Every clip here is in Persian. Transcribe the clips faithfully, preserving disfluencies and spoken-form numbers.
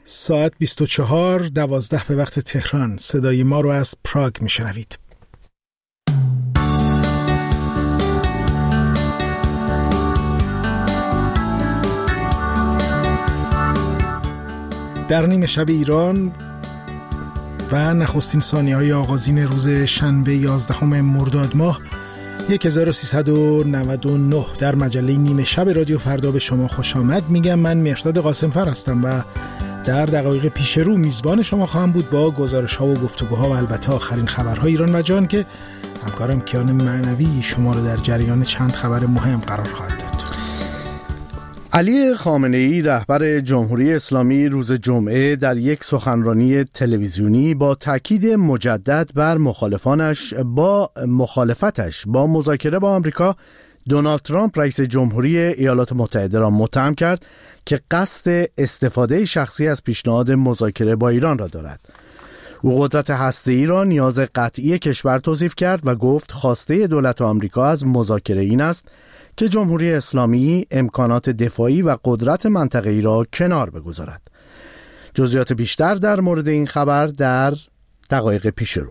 ساعت بیست و چهار دوازده به وقت تهران. صدای ما رو از پراگ میشنوید. در نیمه شب ایران و نخستین ثانیه‌های آغازین روز شنبه یازدهم مرداد ماه هزار و سیصد و نود و نه در مجله نیمه شب رادیو فردا به شما خوش آمد میگم. من مهرداد قاسمفر هستم و در دقایق پیش رو میزبان شما خواهم بود با گزارش‌ها و گفتگوها و البته آخرین خبرهای ایران و جهان که همکارم کیان معنوی شما رو در جریان چند خبر مهم قرار خواهد داد. علی خامنه‌ای رهبر جمهوری اسلامی روز جمعه در یک سخنرانی تلویزیونی با تاکید مجدد بر مخالفانش با مخالفتش با مذاکره با آمریکا، دونالد ترامپ رئیس جمهوری ایالات متحده را متهم کرد که قصد استفاده شخصی از پیشنهاد مذاکره با ایران را دارد. او قدرت هسته‌ای را نیاز قطعی کشور توصیف کرد و گفت خواسته دولت آمریکا از مذاکره این است که جمهوری اسلامی امکانات دفاعی و قدرت منطقه‌ای را کنار بگذارد. جزئیات بیشتر در مورد این خبر در دقایق پیش رو.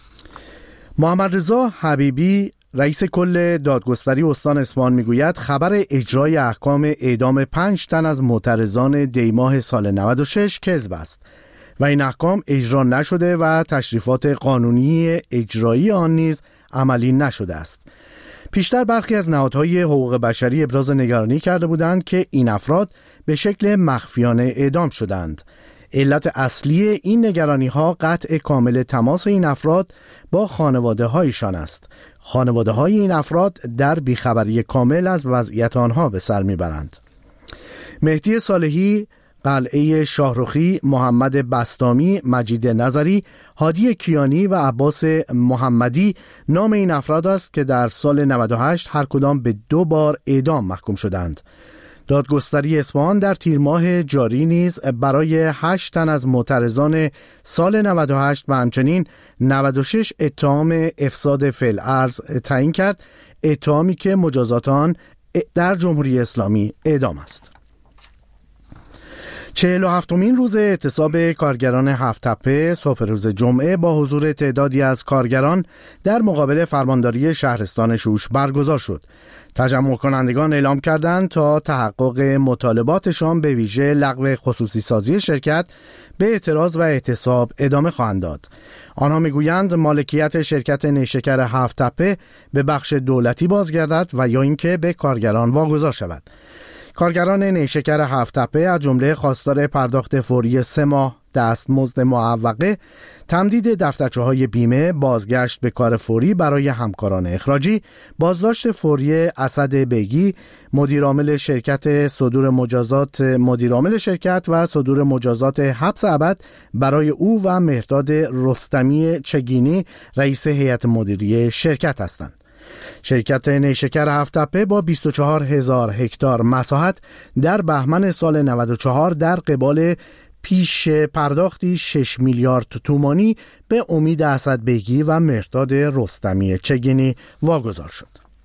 محمد رضا حبیبی رئیس کل دادگستری استان اصفهان میگوید خبر اجرای احکام اعدام پنج تن از معترضان دیماه سال نود و شش کذب است و این احکام اجرا نشده و تشریفات قانونی اجرایی آن نیز عملی نشده است. پیشتر برخی از نهادهای حقوق بشری ابراز نگرانی کرده بودند که این افراد به شکل مخفیانه اعدام شدند. علت اصلی این نگرانی‌ها قطع کامل تماس این افراد با خانواده‌هایشان است. خانواده‌های این افراد در بیخبری کامل از وضعیت آنها به سر میبرند. مهدی صالحی، قلعه شاهرخی، محمد بستامی، مجید نظری، هادی کیانی و عباس محمدی نام این افراد است که در سال نود و هشت هر کدام به دو بار اعدام محکوم شدند. دادگستری اصفهان در تیر ماه جاری نیز برای هشت تن از معترضان سال نود و هشت و همچنین نود و شش اتهام افساد فی الارض تعیین کرد، اتهامی که مجازات آن در جمهوری اسلامی اعدام است. چهل و هفتمین روز اعتصاب کارگران هفت تپه صبح روز جمعه با حضور تعدادی از کارگران در مقابل فرمانداری شهرستان شوش برگزار شد. تجمع کنندگان اعلام کردند تا تحقق مطالباتشان به ویژه لغو خصوصی سازی شرکت به اعتراض و اعتصاب ادامه خواهند داد. آنها میگویند مالکیت شرکت نیشکر هفت تپه به بخش دولتی بازگردد و یا اینکه به کارگران واگذار شود. کارگران نیشکر هفت تپه از جمله خواستار پرداخت فوری سه ماه دستمزد معوقه، تمدید دفترچه‌های بیمه، بازگشت به کار فوری برای همکاران اخراجی، بازداشت فوری اسد بیگی، مدیرعامل شرکت صدور مجازات مدیرعامل شرکت و صدور مجازات حبس ابد برای او و مهرداد رستمی چگینی رئیس هیئت مدیره شرکت هستند. شرکت نیشکر هفت تپه با بیست و چهار هزار هکتار مساحت در بهمن سال نود و چهار در قبال پیش پرداختی شش میلیارد تومانی به امید اسد بیگی و مهرداد رستمی چگینی واگذار شد.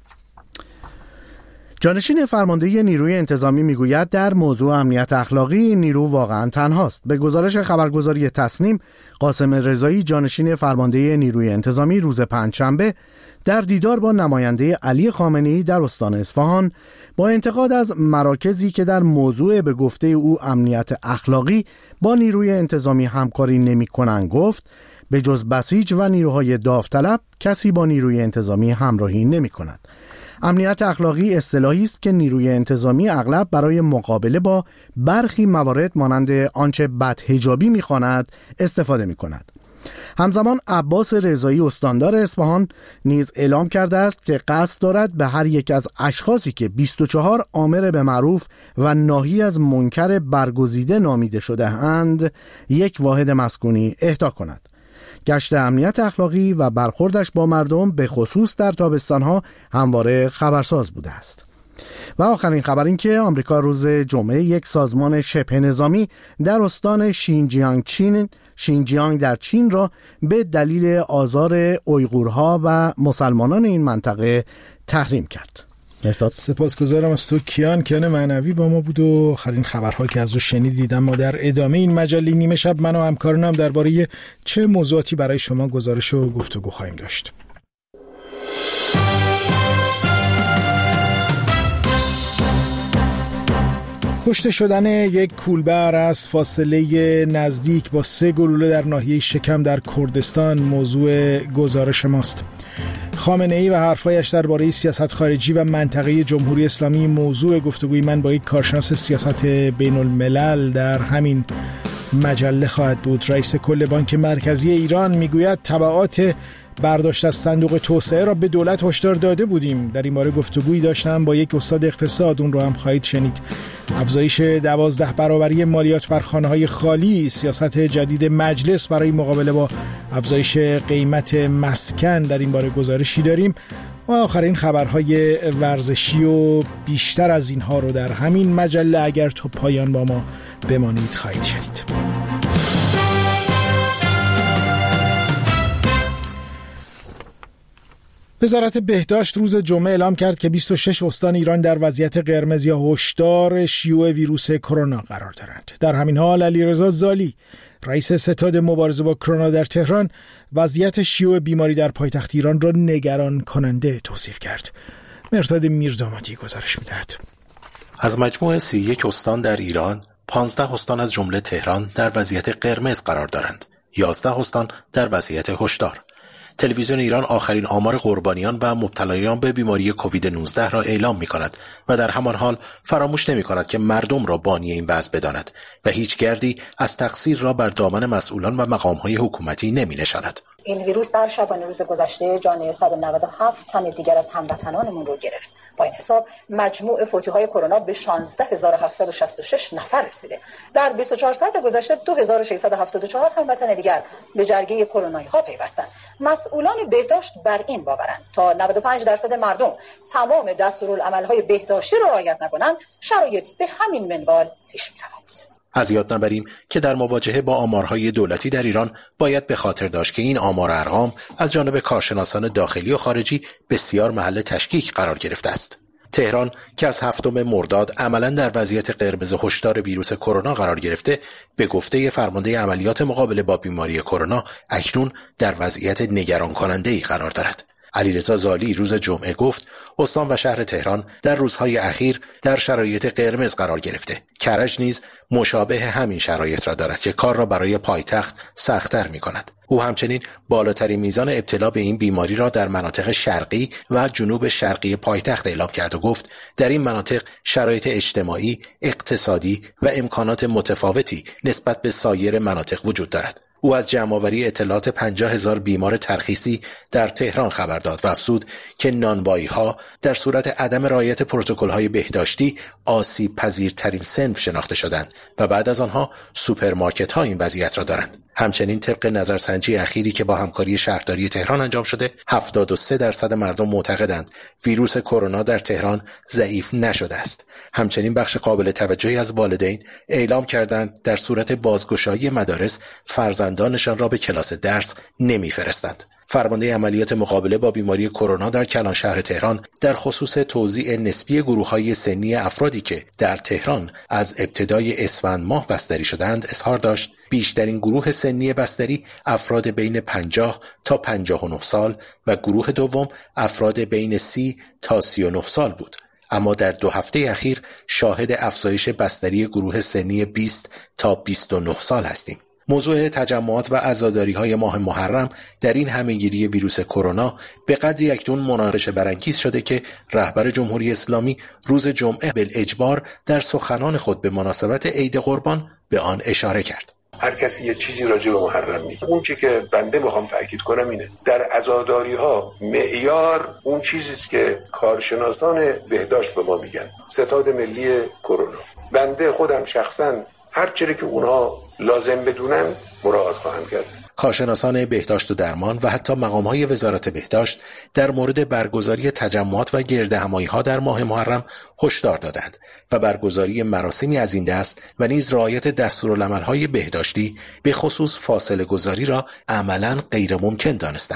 جانشین فرمانده نیروی انتظامی میگوید در موضوع امنیت اخلاقی نیرو واقعا تنهاست. به گزارش خبرگزاری تصنیم، قاسم رضایی جانشین فرمانده نیروی انتظامی روز پنجشنبه در دیدار با نماینده علی خامنه‌ای در استان اصفهان با انتقاد از مراکزی که در موضوع به گفته او امنیت اخلاقی با نیروی انتظامی همکاری نمی‌کنند گفت به جز بسیج و نیروهای داوطلب کسی با نیروی انتظامی همراهی نمی‌کند. امنیت اخلاقی اصطلاحی است که نیروی انتظامی اغلب برای مقابله با برخی موارد مانند آنچه بدحجابی می‌خواند استفاده می‌کند. همزمان عباس رضایی استاندار اصفهان نیز اعلام کرده است که قصد دارد به هر یک از اشخاصی که بیست و چهار امر به معروف و ناهی از منکر برگزیده نامیده شده اند یک واحد مسکونی اهدا کند. گشت امنیت اخلاقی و برخوردش با مردم به خصوص در تابستانها همواره خبرساز بوده است. و آخرین خبر این که آمریکا روز جمعه یک سازمان شبه نظامی در استان شینجیانگ چین شینجیانگ در چین را به دلیل آزار اویغورها و مسلمانان این منطقه تحریم کرد. مهداد. سپاسگزارم از تو کیان. کیان معنوی با ما بود و آخرین خبرها که از او شنیدید. اما در ادامه این مجله نیمه شب من و همکارانم درباره چه موضوعاتی برای شما گزارش و گفتگو خواهیم داشت. کشته شدن یک کولبر از فاصله نزدیک با سه گلوله در ناحیه شکم در کردستان موضوع گزارش ماست. خامنه ای و حرفایش درباره سیاست خارجی و منطقه جمهوری اسلامی موضوع گفتگوی من با یک کارشناس سیاست بین الملل در همین مجله خواهد بود. رئیس کل بانک مرکزی ایران میگوید تبعات برداشت از صندوق توسعه را به دولت هشدار داده بودیم. در این باره گفتگویی داشتم با یک استاد اقتصاد، اون رو هم خواهید شنید. افزایش دوازده برابری مالیات بر خانه‌های خالی، سیاست جدید مجلس برای مقابله با افزایش قیمت مسکن، در این باره گزارشی داریم. و آخرین خبرهای ورزشی و بیشتر از اینها رو در همین مجله اگر تا پایان با ما بمانید خواهید شنید. وزارت بهداشت روز جمعه اعلام کرد که بیست و شش استان ایران در وضعیت قرمز یا هشدار شیوع ویروس کرونا قرار دارند. در همین حال علیرضا زالی، رئیس ستاد مبارزه با کرونا در تهران، وضعیت شیوع بیماری در پایتخت ایران را نگران کننده توصیف کرد. مرتاد میردامادی گزارش می‌دهد. از مجموع سی و یک استان در ایران، پانزده استان از جمله تهران در وضعیت قرمز قرار دارند. یازده استان در وضعیت هشدار. تلویزیون ایران آخرین آمار قربانیان و مبتلایان به بیماری کووید نوزده را اعلام می کند و در همان حال فراموش نمی کند که مردم را بانی این وضع بداند و هیچ گردی از تقصیر را بر دامن مسئولان و مقام‌های حکومتی نمی نشاند. این ویروس در شبانه روز گذشته جان صد و نود و هفت تن دیگر از هموطنانمون رو گرفت. با این حساب مجموع فوتی‌های کرونا به شانزده هزار و هفتصد و شصت و شش نفر رسیده. در بیست و چهار ساعت گذشته دو هزار و ششصد و هفتاد و چهار هموطن دیگر به جرگه کرونایی ها پیوستند. مسئولان بهداشت بر این باورند تا نود و پنج درصد مردم تمام دستورالعمل‌های بهداشتی را رعایت نکنند، شرایط به همین منوال پیش می‌رود. از یاد نبریم که در مواجهه با آمارهای دولتی در ایران باید به خاطر داشت که این آمار ارقام از جانب کارشناسان داخلی و خارجی بسیار محل تشکیک قرار گرفته است. تهران که از هفتم مرداد عملاً در وضعیت قرمز هشدار ویروس کرونا قرار گرفته، به گفته فرمانده عملیات مقابله با بیماری کرونا اکنون در وضعیت نگران کننده‌ای قرار دارد. علیرضا زالی روز جمعه گفت استان و شهر تهران در روزهای اخیر در شرایط قرمز قرار گرفته. کرج نیز مشابه همین شرایط را دارد که کار را برای پایتخت سخت‌تر می‌کند. او همچنین بالاترین میزان ابتلا به این بیماری را در مناطق شرقی و جنوب شرقی پایتخت اعلام کرد و گفت در این مناطق شرایط اجتماعی، اقتصادی و امکانات متفاوتی نسبت به سایر مناطق وجود دارد. او از جمع‌آوری اطلاعات پنجاه هزار بیمار ترخیصی در تهران خبر داد و افزود که نانوایی‌ها در صورت عدم رعایت پروتکل‌های بهداشتی آسیب پذیرترین صنف شناخته شدند و بعد از آنها سوپرمارکت‌ها این وضعیت را دارند. همچنین طبق نظرسنجی اخیری که با همکاری شهرداری تهران انجام شده، هفتاد و سه درصد مردم معتقدند ویروس کرونا در تهران ضعیف نشده است. همچنین بخش قابل توجهی از والدین اعلام کردند در صورت بازگشایی مدارس فرزندانشان را به کلاس درس نمی‌فرستند. فرمانده عملیات مقابله با بیماری کرونا در کلان شهر تهران در خصوص توزیع نسبی گروه‌های سنی افرادی که در تهران از ابتدای اسفند ماه بستری شدند اظهار داشت بیشترین گروه سنی بستری افراد بین پنجاه تا پنجاه و نه سال و گروه دوم افراد بین سی تا سی و نه سال بود. اما در دو هفته اخیر شاهد افزایش بستری گروه سنی بیست تا بیست و نه سال هستیم. موضوع تجمعات و عزاداری‌های ماه محرم در این همه‌گیری ویروس کرونا به قدری اکنون مناقشه برانگیز شده که رهبر جمهوری اسلامی روز جمعه بالاجبار در سخنان خود به مناسبت عید قربان به آن اشاره کرد. هر کسی یه چیزی راجع به محرم میگه. اون چیزی که بنده میخوام تاکید کنم اینه در عزاداری‌ها معیار اون چیزی است که کارشناسان بهداشت به ما میگن، ستاد ملی کرونا. بنده خودم شخصاً هر چیزی که اونها لازم بدونن مراعات خواهم کرد. کارشناسان بهداشت و درمان و حتی مقام‌های وزارت بهداشت در مورد برگزاری تجمعات و گردهمایی‌ها در ماه محرم هشدار دادند و برگزاری مراسمی از این دست و نیز رعایت دستورالعمل‌های بهداشتی به خصوص فاصله گذاری را عملاً غیر ممکن دانستند.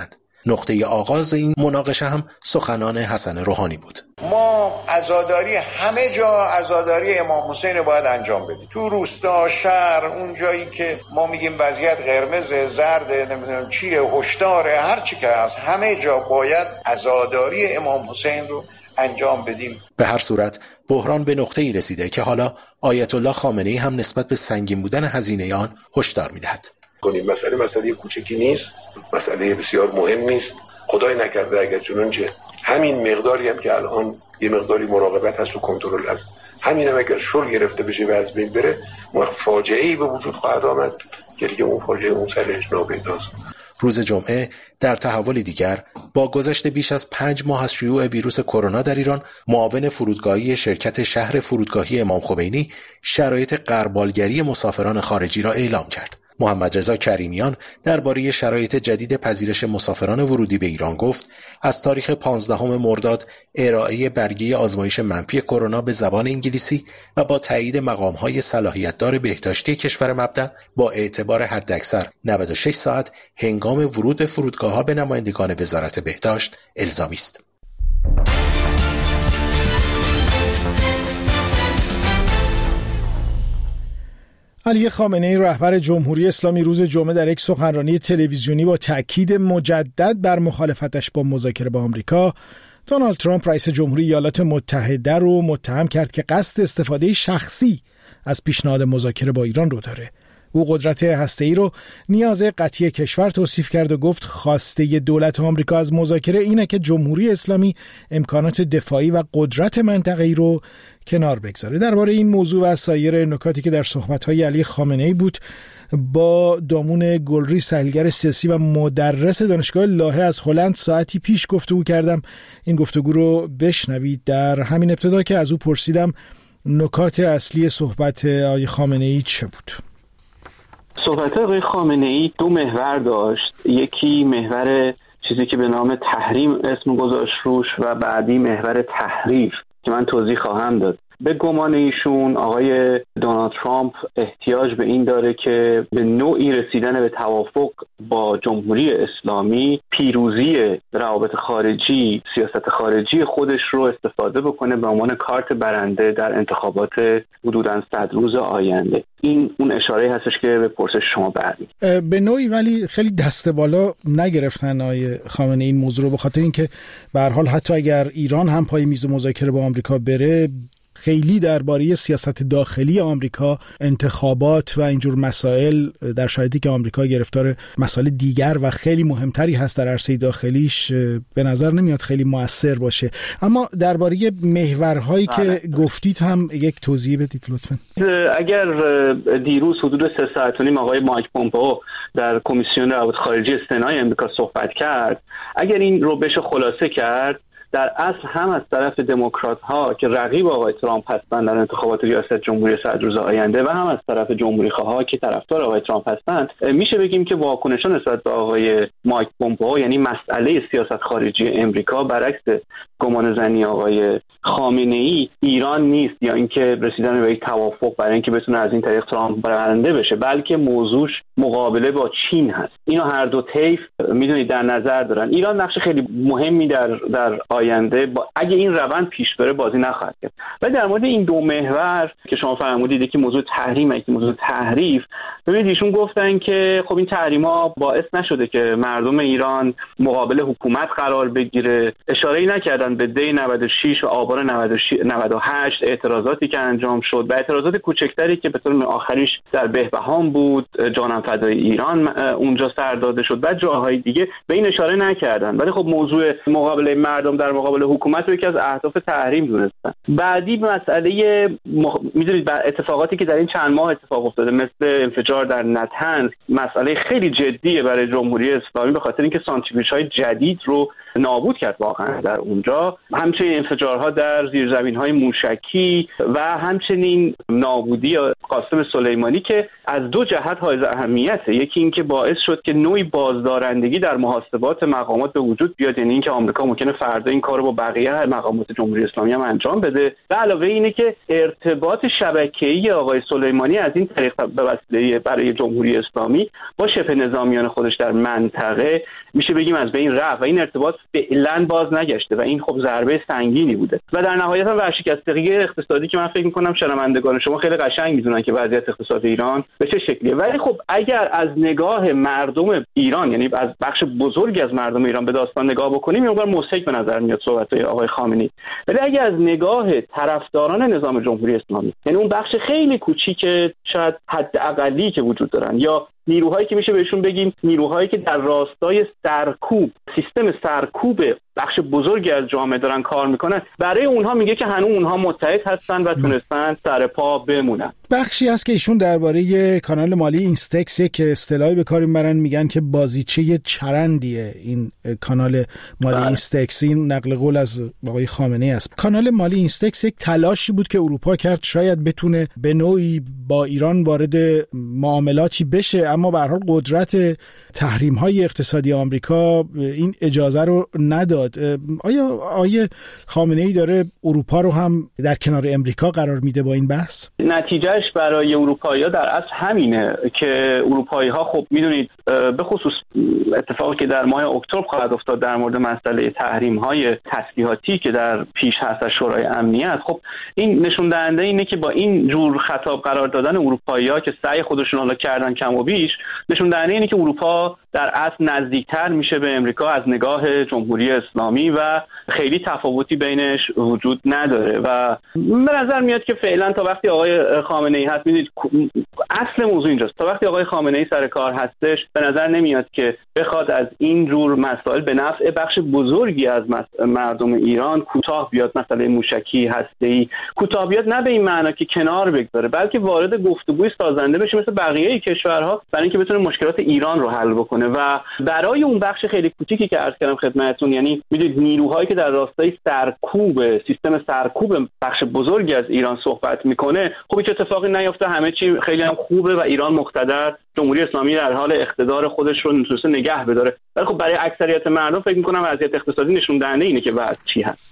نقطه آغاز این مناقشه هم سخنان حسن روحانی بود. ما عزاداری همه جا عزاداری امام حسین باید انجام بدیم. تو روستا، شهر، اون جایی که ما میگیم وضعیت قرمز، زرد، نمیدونم چیه، هشداره، هر چی که هست، همه جا باید عزاداری امام حسین رو انجام بدیم. به هر صورت بحران به نقطه‌ای رسیده که حالا آیت الله خامنه‌ای هم نسبت به سنگین بودن هزینه آن هشدار می‌دهد. کنیم مسئله مسئله کوچکی نیست، مسئله بسیار مهم نیست. خدای نکرده اگر چنانچه همین مقداری هم که الان یه مقداری مراقبت هست و کنترل هست، همین هم اگر شل گرفته بشه و از بین بره، فاجعه‌ای به وجود خواهد آمد که دیگه اون فاجعه اون سرش ناپیداست. روز جمعه در تحولی دیگر با گذشت بیش از پنج ماه از شیوع ویروس کرونا در ایران، معاون فرودگاهی شرکت شهر فرودگاهی امام خمینی شرایط غربالگری مسافران خارجی را اعلام کرد. محمد رضا کریمیان درباره شرایط جدید پذیرش مسافران ورودی به ایران گفت از تاریخ پانزدهم مرداد ارائه برگه آزمایش منفی کرونا به زبان انگلیسی و با تایید مقام‌های صلاحیت‌دار بهداشتی کشور مبدأ با اعتبار حداکثر نود و شش ساعت هنگام ورود به فرودگاه‌ها به نمایندگان وزارت بهداشت الزامی است. علی خامنه‌ای رهبر جمهوری اسلامی روز جمعه در یک سخنرانی تلویزیونی با تاکید مجدد بر مخالفتش با مذاکره با آمریکا، دونالد ترامپ رئیس جمهوری ایالات متحده رو متهم کرد که قصد استفاده شخصی از پیشنهاد مذاکره با ایران رو داره. او قدرت هسته‌ای رو نیاز قطعی کشور توصیف کرد و گفت خواسته دولت آمریکا از مذاکره اینه که جمهوری اسلامی امکانات دفاعی و قدرت منطقه‌ای رو کنار بگذاره. درباره این موضوع و سایر نکاتی که در صحبت‌های علی خامنه‌ای بود با دامون گلری، تحلیلگر سیاسی و مدرس دانشگاه لاهه از هلند ساعتی پیش گفتگو کردم. این گفتگو رو بشنوید. در همین ابتدا که از او پرسیدم نکات اصلی صحبت آقای خامنه‌ای چه بود؟ صحبت آقای خامنه‌ای دو محور داشت. یکی محور چیزی که به نام تحریم اسم گذاشت روش و بعدی محور تحریف که من توضیح خواهم داد. به گمان ایشون آقای دونالد ترامپ احتیاج به این داره که به نوعی رسیدن به توافق با جمهوری اسلامی پیروزی روابط خارجی، سیاست خارجی خودش رو استفاده بکنه به عنوان کارت برنده در انتخابات حدوداً صد روز آینده. این اون اشاره هستش که به پرسش شما برمیگرده. به نوعی ولی خیلی دست بالا نگرفتن آقای خامنه‌ای این موضوع رو، به خاطر اینکه به هر حال حتی اگر ایران هم پای میز مذاکره با آمریکا بره، خیلی درباره سیاست داخلی آمریکا، انتخابات و اینجور مسائل، در شرایطی که آمریکا گرفتار مسائل دیگر و خیلی مهمتری هست در عرصه داخلیش، به نظر نمیاد خیلی مؤثر باشه. اما درباره محورهایی که گفتید هم یک توضیح بدید لطفاً. اگر دیروز حدود سه ساعت و نیم آقای مایک پومپئو در کمیسیون روابط خارجی استنای آمریکا صحبت کرد، اگر این رو بشه خلاصه کرد، در اصل هم از طرف دموکرات ها که رقیب آقای ترامپ هستند در انتخابات ریاست جمهوری صد روز آینده و هم از طرف جمهوری خواه ها که طرفدار آقای ترامپ هستند، میشه بگیم که واکنشان نسبت به آقای مایک پومپئو، یعنی مسئله سیاست خارجی امریکا، برعکس گمان زنی آقای خامنه‌ای ایران نیست یا اینکه رسیدن به یک توافق برای اینکه بتونه از این طریق ترامپ برنده بشه، بلکه موضوعش مقابله با چین هست. اینو هر دو طیف میدونید در نظر دارن. ایران نقش خیلی مهمی در در آینده با اگه این روند پیش بره بازی نخواهد کرد. و در مورد این دو محور که شما فرمودید که موضوع تحریم است، موضوع تحریف، ببینید ایشون گفتن که خب این تحریم‌ها باعث نشده که مردم ایران مقابل حکومت قرار بگیره. اشاره‌ای نکردن به دی نود و شش و آبان نود و هشت اعتراضاتی که انجام شد و اعتراضات کوچکتری که به طور آخریش در بهبهان بود، جانم فدای ایران اونجا سر داده شد و جاهای دیگه به این اشاره نکردن. ولی خب موضوع مقابله مردم در مقابل حکومت رو یکی از اهداف تحریم دونستن. بعدی مسئله مخ... میدونید اتفاقاتی که در این چند ماه اتفاق افتاده مثل انفجار در نتنز مسئله خیلی جدیه برای جمهوری اسلامی، به خاطر اینکه سانتریفیوژهای جدید رو نابود کرد واقعا در اونجا. همچنین انفجارها در زیرزمین‌های موشکی و همچنین نابودی قاسم سلیمانی که از دو جهت حائز اهمیته. یکی این که باعث شد که نوعی بازدارندگی در محاسبات مقامات به وجود بیاد، یعنی اینکه آمریکا ممکنه فردا این کارو با بقیه مقامات جمهوری اسلامی هم انجام بده. و علاوه اینه که ارتباط شبکه‌ای آقای سلیمانی از این طریق به وسیله برای جمهوری اسلامی با شبه نظامیان خودش در منطقه میشه بگیم از بین رفت و این ارتباط فعلا باز نگشته و این خب ضربه سنگینی بوده و در نهایت هم ورشکستگی اقتصادی که من فکر میکنم شنوندگان شما خیلی قشنگ میدونن که وضعیت اقتصاد ایران به چه شکلیه. ولی خب اگر از نگاه مردم ایران، یعنی از بخش بزرگی از مردم ایران به داستان نگاه بکنیم، یه مقدار مضحک به نظر میاد صحبت‌های آقای خامنه‌ای. ولی اگر از نگاه طرفداران نظام جمهوری اسلامی، یعنی اون بخش خیلی کوچیک شاید حداقلی که وجود دارن یا نیروهایی که میشه بهشون بگیم نیروهایی که در راستای سرکوب سیستم سرکوب بخش بزرگی از جامعه دارن کار میکنن، برای اونها میگه که هنوز اونها متحد هستن و تونستن سر پا بمونن. بخشی هست که ایشون درباره کانال مالی اینستکس که اصطلاحی به کار میبرن، میگن که بازیچه چرندیه این کانال مالی بله. اینستکس، این نقل قول از آقای خامنه‌ای است. کانال مالی اینستکس یک تلاشی بود که اروپا کرد شاید بتونه به نوعی با ایران وارد معاملاتی بشه، اما به هر حال قدرت تحریم‌های اقتصادی آمریکا این اجازه رو نداد. آیا آیه خامنه‌ای داره اروپا رو هم در کنار امریکا قرار میده با این بحث؟ نتیجهش برای اروپایی‌ها در اصل همینه که اروپایی‌ها خب میدونید به خصوص اتفاقی که در ماه اکتبر خواهد افتاد در مورد مسئله تحریم‌های تسلیحاتی که در پیش هست از شورای امنیت، خب این نشون دهنده اینه که با این جور خطاب قرار دادن اروپایی‌ها که سعی خودشون حالا کردن کم و بیش، نشون دهنده اینه که اروپا در اصل نزدیکتر میشه به امریکا از نگاه جمهوری اسلامی و خیلی تفاوتی بینش وجود نداره و به نظر میاد که فعلا تا وقتی آقای خامنه‌ای هست، میدونید اصل موضوع اینجاست، تا وقتی آقای خامنه‌ای سر کار هستش به نظر نمیاد که بخواد از این جور مسائل به نفع بخش بزرگی از مردم ایران کوتاه بیاد، مسئله موشکی هسته‌ای کوتاه بیاد، نه به این معنا که کنار بگذاره، بلکه وارد گفتگوی سازنده بشه مثل بقیه کشورها برای اینکه بتونه مشکلات ایران رو حل بکنه و برای اون بخش خیلی کوچیکی که عرض کردم خدمتتون، یعنی میدونید نیروهایی که در راستای سرکوب سیستم سرکوب بخش بزرگی از ایران صحبت میکنه، خب هیچ اتفاقی نیفته، همه چی خیلی هم خوبه و ایران مقتدر، جمهوری اسلامی در حال اقتدار خودش رو میتونه نگه بداره. ولی خب برای اکثریت مردم فکر میکنم وضعیت اقتصادی نشون دهنده اینه که وضع چی هست.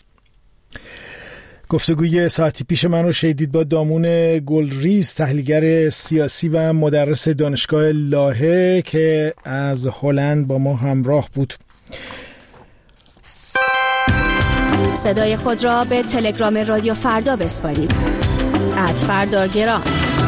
گفتگوی ساعتی پیش من رو شنیدید با دامون گلریز، تحلیلگر سیاسی و مدرس دانشگاه لاهه که از هلند با ما همراه بود. صدای خود را به تلگرام رادیو فردا بسپارید. ات فردا گرام.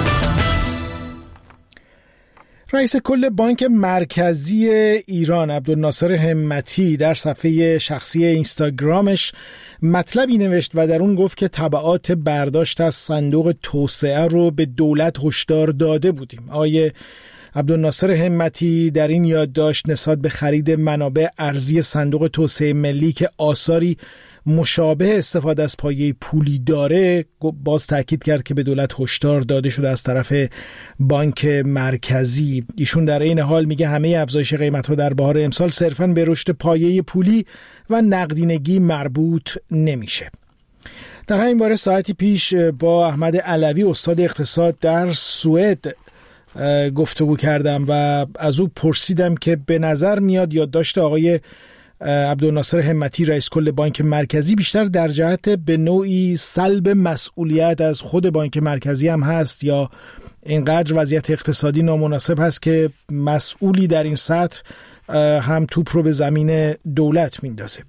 رئیس کل بانک مرکزی ایران عبدالناصر همتی در صفحه شخصی اینستاگرامش مطلبی نوشت و در اون گفت که تبعات برداشت از صندوق توسعه رو به دولت هشدار داده بودیم. آقای عبدالناصر همتی در این یادداشت نسبت به خرید منابع ارزی صندوق توسعه ملی که آثاری مشابه استفاده از پایه پولی داره باز تاکید کرد که به دولت هشدار داده شده از طرف بانک مرکزی. ایشون در این حال میگه همه افزایش قیمت‌ها در بهار امسال صرفاً به رشد پایه پولی و نقدینگی مربوط نمیشه. در همین باره ساعتی پیش با احمد علوی استاد اقتصاد در سوئد گفتگو کردم و از او پرسیدم که به نظر میاد یادداشت آقای عبدالناصر همتی رئیس کل بانک مرکزی بیشتر در جهت به نوعی سلب مسئولیت از خود بانک مرکزی هم هست یا اینقدر وضعیت اقتصادی نامناسب هست که مسئولی در این سطح هم توپ رو به زمین دولت میندازه.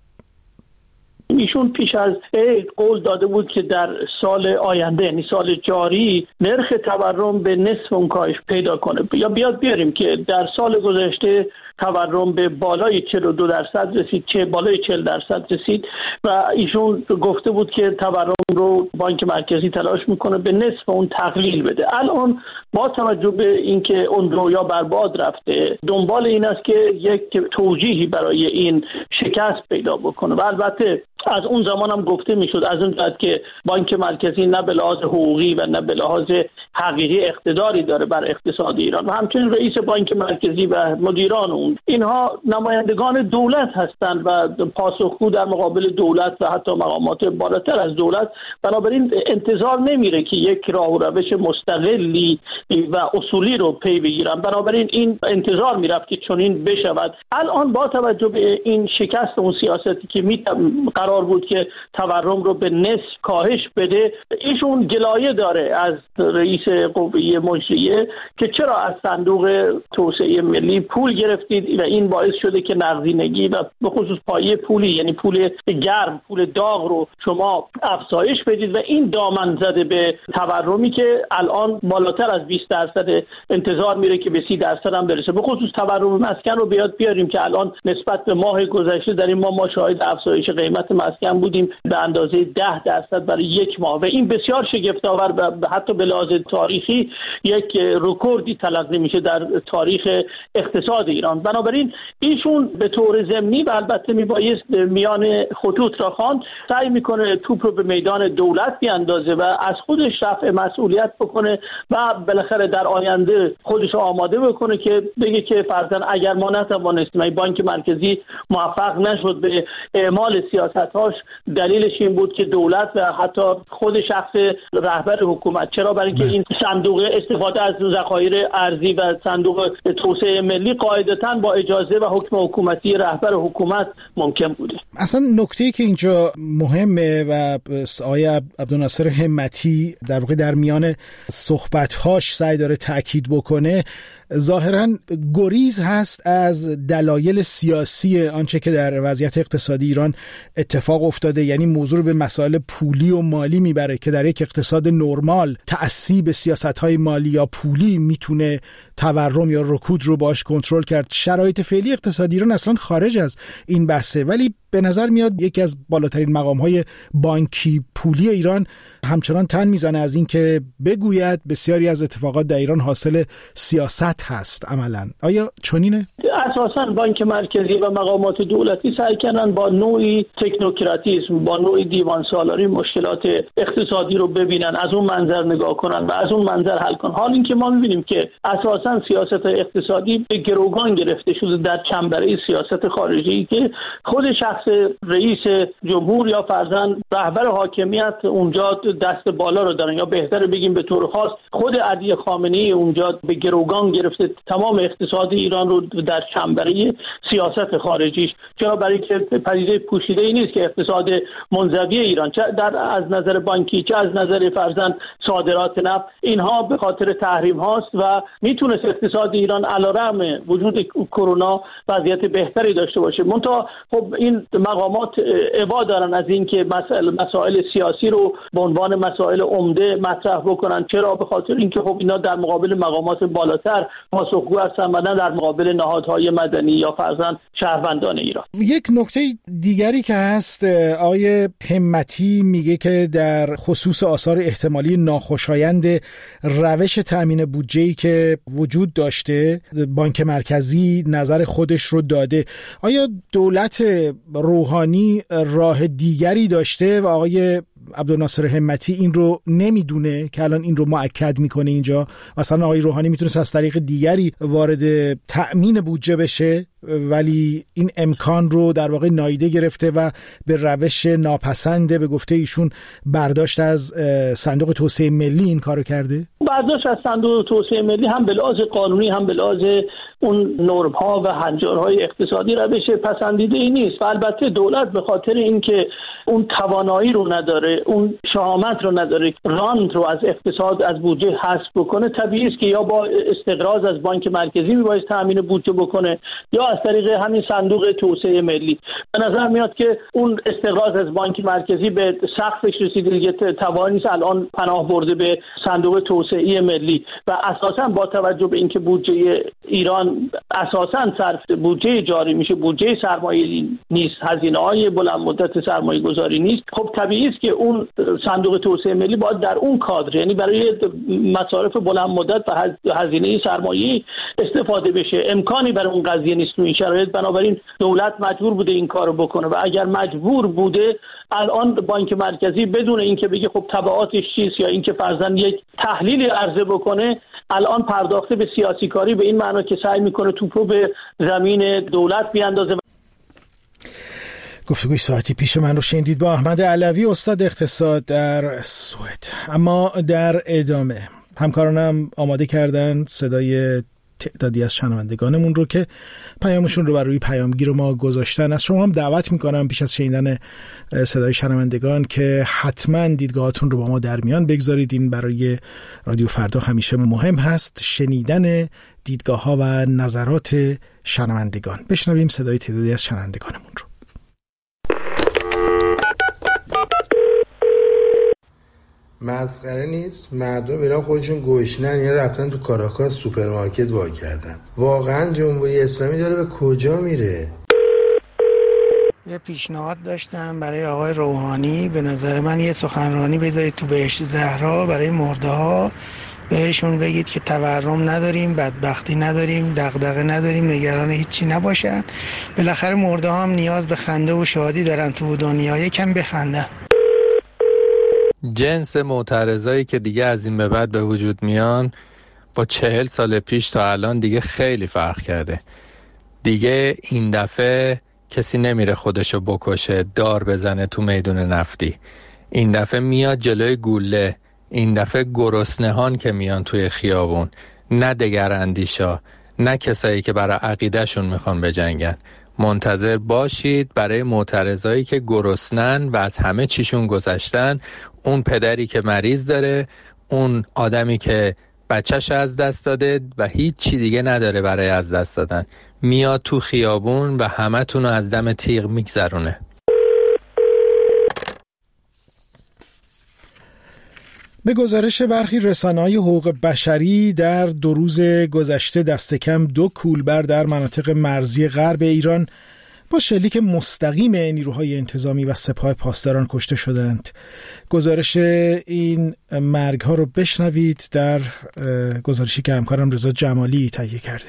ایشون پیش از عید قول داده بود که در سال آینده یعنی سال جاری نرخ تورم به نصف اون کاهش پیدا کنه. یا بیاد بیاریم که در سال گذشته تورم به بالای چهل و دو درصد رسید، چه بالای چهل درصد رسید و ایشون گفته بود که تورم رو بانک مرکزی تلاش میکنه به نصف اون تقلیل بده. الان با توجه به اینکه اون رویا برباد رفته، دنبال این است که یک توجیهی برای این شکست پیدا بکنه و البته از اون زمان هم گفته میشد از اون جهت که بانک مرکزی نه به لحاظ حقوقی و نه به لحاظ حقیقی اقتداری داره بر اقتصاد ایران و همچنین رئیس بانک مرکزی و مدیران اون اینها نمایندگان دولت هستند و پاسخگو در مقابل دولت و حتی مقامات بالاتر از دولت، بنابراین انتظار نمیره که یک راه و روش مستقلی و اصولی رو پی بگیرن، بنابراین این انتظار میرفت که چنین بشود. الان با توجه به این شکست اون سیاستی که می قرار قرار بود که تورم رو به نصف کاهش بده. ایشون گلایه داره از رئیس قوه مجریه که چرا از صندوق توسعه ملی پول گرفتید و این باعث شده که نقدینگی و به خصوص پایه پولی، یعنی پول گرم، پول داغ رو شما افزایش بدید و این دامن زده به تورمی که الان بالاتر از بیست درصد انتظار میره که به سی درصد هم برسه. به خصوص تورم مسکن رو بیاد بیاریم که الان نسبت به ماه گذشته در این ماه ما شاهد افزایش قیمت مسکن بودیم به اندازه ده درصد برای یک ماه و این بسیار شگفت‌آور و حتی به لحاظ تاریخی یک رکوردی تلقی میشه در تاریخ اقتصاد ایران. بنابراین ایشون به طور ضمنی و البته میبایست میان خطوط را خواند سعی میکنه توپ رو به میدان دولت بیاندازه و از خودش رفع مسئولیت بکنه و بالاخره در آینده خودش رو آماده بکنه که بگه که فرضاً اگر ما نتوانستیم، بانک مرکزی موفق نشد به اعمال سیاست‌هاش، دلیلش این بود که دولت و حتی خود شخص رهبر حکومت، چرا برای اینکه این صندوق استفاده از ذخایر ارزی و صندوق توسعه ملی قاعدتاً با اجازه و حکم حکومتی رهبر حکومت ممکن بوده. اصلا نکته‌ای که اینجا مهمه و آقای عبدالناصر همتی در واقع در میان صحبت‌هاش سعی داره تأکید بکنه، ظاهراً گریز هست از دلایل سیاسی آنچه که در وضعیت اقتصادی ایران اتفاق افتاده، یعنی موضوع به مسائل پولی و مالی میبره که در یک اقتصاد نرمال تأثیر به سیاست‌های مالی یا پولی میتونه تورم یا رکود رو باش کنترل کرد. شرایط فعلی اقتصادی ایران اصلا خارج از این بحثه، ولی به نظر میاد یکی از بالاترین مقام‌های بانکی پولی ایران همچنان تن میزنه از این که بگوید بسیاری از اتفاقات در ایران حاصل سیاست هست عملاً. آیا چنینه؟ اساساً بانک مرکزی و مقامات دولتی سعی کردن با نوعی تکنوکراتیسم، با نوعی دیوان سالاری مشکلات اقتصادی رو ببینن، از اون منظر نگاه کنن و از اون منظر حل کنن. حال این که ما می‌بینیم که اساساً سیاست اقتصادی به گروگان گرفته شده در چنبره سیاست خارجی که خود شخص رئیس جمهور یا فرزند رهبر حاکمیت اونجا دست بالا رو دارن، یا بهتره بگیم به طور خاص خود علی خامنه‌ای اونجا به گروگان گرفته تمام اقتصاد ایران رو در چنبره سیاست خارجیش. چرا؟ برای که پدیده پوشیده‌ای نیست که اقتصاد منزوی ایران چه در از نظر بانکی چه از نظر فرزند صادرات نفت اینها به خاطر تحریم هاست و میتونست اقتصاد ایران علیرغم وجود کرونا وضعیت بهتری داشته باشه. منتها خب این مقامات ابا دارن از این که مسائل مسائل سیاسی رو به عنوان مسائل عمده مطرح بکنن. چرا؟ به خاطر اینکه خب اینا در مقابل مقامات بالاتر پاسخگو هستن و نه در مقابل نهادهای مدنی یا فرزند شهروندان ایران. یک نکته دیگری که هست، آقای همتی میگه که در خصوص آثار احتمالی ناخوشایند روش تأمین بودجه‌ای که وجود داشته بانک مرکزی نظر خودش رو داده. آیا دولت روحانی راه دیگری داشته و آقای عبدالناصر همتی این رو نمیدونه که الان این رو مؤکد میکنه اینجا؟ مثلا آقای روحانی میتونه از طریق دیگری وارد تأمین بودجه بشه ولی این امکان رو در واقع نادیده گرفته و به روش ناپسنده به گفته ایشون برداشت از صندوق توسعه ملی این کارو کرده. برداشت از صندوق توسعه ملی هم به لحاظ قانونی هم به لحاظ اون نرم ها و هنجارهای اقتصادی روش پسندیده ای نیست و البته دولت به خاطر اینکه اون توانایی رو نداره، اون شهامت رو نداره راند رو از اقتصاد از بودجه حذف بکنه، طبیعی است که یا با استقراض از بانک مرکزی میباید تامین بودجه بکنه یا از طریق همین صندوق توسعه ملی. به نظر میاد که اون استقراض از بانک مرکزی به سقفش رسیده دیگه، توانی نیست الان پناه برده به صندوق توسعه ملی و اساسا با توجه به اینکه بودجه ایران اساساً صرف بودجه جاری میشه، بودجه سرمایه نیست، هزینه‌های بلند مدت سرمایه گذاری نیست، خب طبیعی است که اون صندوق توسعه ملی باید در اون کادر، یعنی برای مصارف بلند مدت و هزینه سرمایه استفاده بشه. امکانی برای اون قضیه نیست تو این شرایط، بنابراین دولت مجبور بوده این کارو بکنه و اگر مجبور بوده الان بانک مرکزی بدون اینکه بگه خب تبعاتش چیست یا اینکه فرضاً یک تحلیلی عرضه بکنه الان پرداخته به سیاسی کاری به این معنا که سعی میکنه توپو به زمین دولت بیاندازه. گفتگوی ساعتی پیش من رو شنیدید با احمد علوی، استاد اقتصاد در سوئد. اما در ادامه همکارانم آماده کردن صدای تعدادی از شنوندگانمون رو که پیامشون رو بر روی پیامگیر ما گذاشتن. از شما هم دعوت میکنم پیش از شنیدن صدای شنوندگان که حتما دیدگاهاتون رو با ما در میان بگذارید. این برای رادیو فردا همیشه مهم هست، شنیدن دیدگاه ها و نظرات شنوندگان. بشنویم صدای تعدادی از شنوندگانمون رو. مسخره نیست، مردم ایران خودشون گشنن، یعنی رفتن تو کاراکاس سوپرمارکت وا کردن. واقعا جمهوری اسلامی داره به کجا میره؟ یه پیشنهاد داشتم برای آقای روحانی، به نظر من یه سخنرانی بذارید تو بهشت زهرا برای مرده‌ها، بهشون بگید که تورم نداریم، بدبختی نداریم، دغدغه نداریم، نگران هیچی نباشن. بالاخره مرده‌ها هم نیاز به خنده و شادی دارن تو دنیا، یکم بخندن. جنس معترضایی که دیگه از این به بعد به وجود میان با چهل سال پیش تا الان دیگه خیلی فرق کرده. دیگه این دفعه کسی نمیره خودشو بکشه، دار بزنه تو میدون نفتی. این دفعه میاد جلوی گوله. این دفعه گرسنهان که میان توی خیابون، نه دگر اندیشا، نه کسایی که برای عقیدهشون میخوان بجنگن. منتظر باشید برای معترضایی که گرسنن و از همه چیشون گذشتن. اون پدری که مریض داره، اون آدمی که بچهش از دست داده و هیچ چی دیگه نداره برای از دست دادن، میاد تو خیابون و همه تونو از دم تیغ میگذرونه. به گزارش برخی رسانه‌های حقوق بشری در دو روز گذشته دست کم دو کولبر در مناطق مرزی غرب ایران با شلیک مستقیم نیروهای انتظامی و سپاه پاسداران کشته شدند. گزارش این مرگ‌ها رو بشنوید در گزارشی که همکارم رضا جمالی تهیه کرده.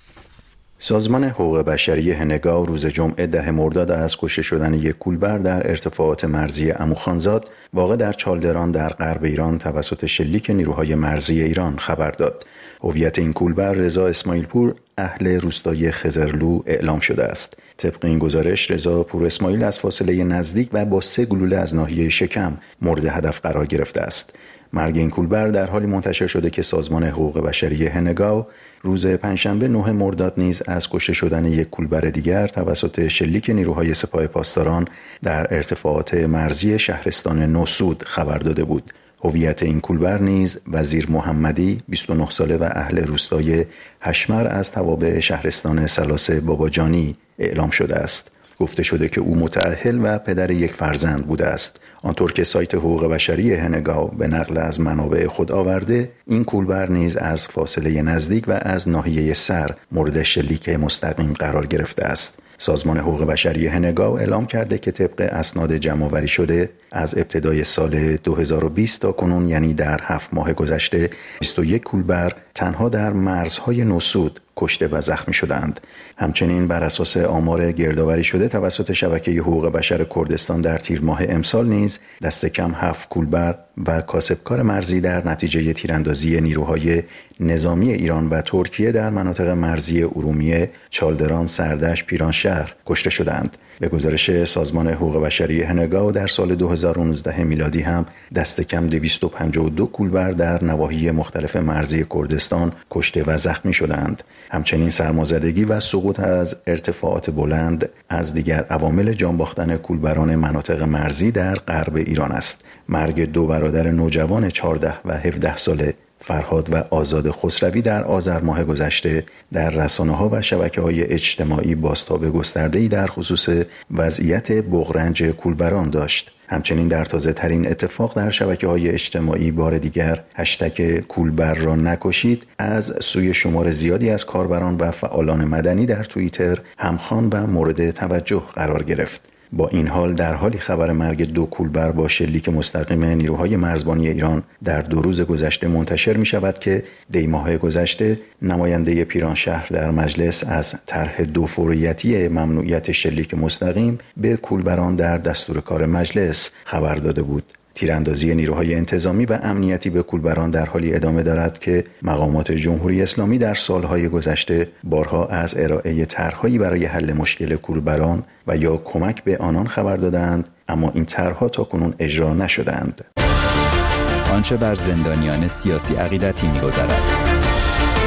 سازمان حقوق بشری هنگاو روز جمعه ده مرداد از کشته شدن یک کولبر در ارتفاعات مرزی عموخانزاد واقع در چالدران در غرب ایران توسط شلیک نیروهای مرزی ایران خبر داد. هویت این کولبر رضا اسماعیل پور اهل روستای خزرلو اعلام شده است. طبق این گزارش رضا پور اسماعیل از فاصله نزدیک و با سه گلوله از ناحیه شکم مورد هدف قرار گرفته است. مرگ این کولبر در حالی منتشر شده که سازمان حقوق بشری هنگاو روز پنجشنبه نه مرداد نیز از کشته شدن یک کولبر دیگر توسط شلیک نیروهای سپاه پاسداران در ارتفاعات مرزی شهرستان نوسود خبر داده بود. هویت این کولبر نیز وزیر محمدی بیست و نه ساله و اهل روستای هشمر از توابع شهرستان سلاس باباجانی اعلام شده است. گفته شده که او متأهل و پدر یک فرزند بوده است. آنطور که سایت حقوق بشری هنگاو به نقل از منابع خود آورده، این کولبر نیز از فاصله نزدیک و از ناحیه سر مورد شلیک مستقیم قرار گرفته است. سازمان حقوق بشری هنگاو اعلام کرده که طبق اسناد جمع‌آوری شده از ابتدای سال دو هزار و بیست تا کنون، یعنی در هفت ماه گذشته، بیست و یک کولبر تنها در مرزهای نوسود کشته و زخمی شدند. همچنین بر اساس آمار گردآوری شده توسط شبکه حقوق بشر کردستان در تیر ماه امسال نیز دست کم هفت کولبر و کاسبکار مرزی در نتیجه تیراندازی نیروهای نظامی ایران و ترکیه در مناطق مرزی ارومیه، چالدران، سردش، پیرانشهر کشته شدند. به گزارش سازمان حقوق بشری هنگاو در سال دو هزار و نوزده میلادی هم دست کم دویست و پنجاه و دو کولبر در نواحی مختلف مرزی کردستان کشته و زخمی شدند. همچنین سرمازدگی و سقوط از ارتفاعات بلند از دیگر عوامل جان باختن کولبران مناطق مرزی در غرب ایران است. مرگ دو برادر نوجوان چهارده و هفده ساله فرهاد و آزاد خسروی در آذر ماه گذشته در رسانه‌ها و شبکه‌های اجتماعی بازتاب گسترده‌ای در خصوص وضعیت بغرنج کولبران داشت. همچنین در تازه ترین اتفاق در شبکه‌های اجتماعی بار دیگر هشتگ کولبر را نکشید از سوی شمار زیادی از کاربران و فعالان مدنی در توییتر همخوان و مورد توجه قرار گرفت. با این حال در حالی خبر مرگ دو کولبر با شلیک مستقیم نیروهای مرزبانی ایران در دو روز گذشته منتشر می شود که دی ماه گذشته نماینده پیرانشهر در مجلس از طرح دو فوریتی ممنوعیت شلیک مستقیم به کولبران در دستور کار مجلس خبر داده بود. تیراندازی نیروهای انتظامی و امنیتی به کولبران در حالی ادامه دارد که مقامات جمهوری اسلامی در سالهای گذشته بارها از ارائه طرح‌هایی برای حل مشکل کولبران و یا کمک به آنان خبر دادند، اما این طرح‌ها تاکنون اجرا نشدند. آنچه بر زندانیان سیاسی عقیدتی می‌گذرد.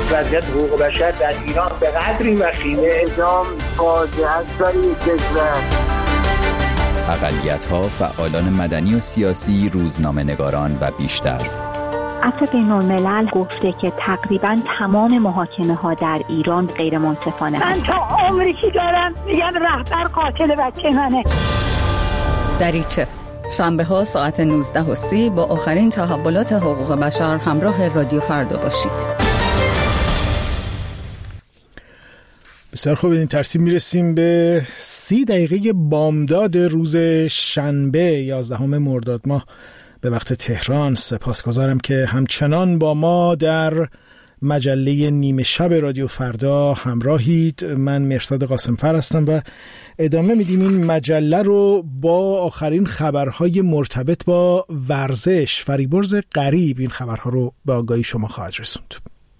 وضعیت حقوق بشر در ایران به قدری وخیمه، اعدام فاجعه است برای کشور. اقلیت‌ها، فعالان مدنی و سیاسی، روزنامه‌نگاران و بیشتر. عفو بین‌الملل گفته که تقریباً تمام محاکمه‌ها در ایران غیر منصفانه. من تا عمری که دارم میگن رهبر قاتل بچه منه. دریچه شنبه ها ساعت نوزده و سی با آخرین تحولات حقوق بشر همراه رادیو فردا باشید. بسیار خوب، این ترتیب میرسیم به سی دقیقه بامداد روز شنبه یازدهم مرداد ماه به وقت تهران. سپاسگزارم که همچنان با ما در مجله نیمه شب رادیو فردا همراهید. من مرتضی قاسمفر هستم و ادامه میدیم این مجله رو با آخرین خبرهای مرتبط با ورزش. فریبرز غریب این خبرها رو به آگاهی شما خواهد رسوند.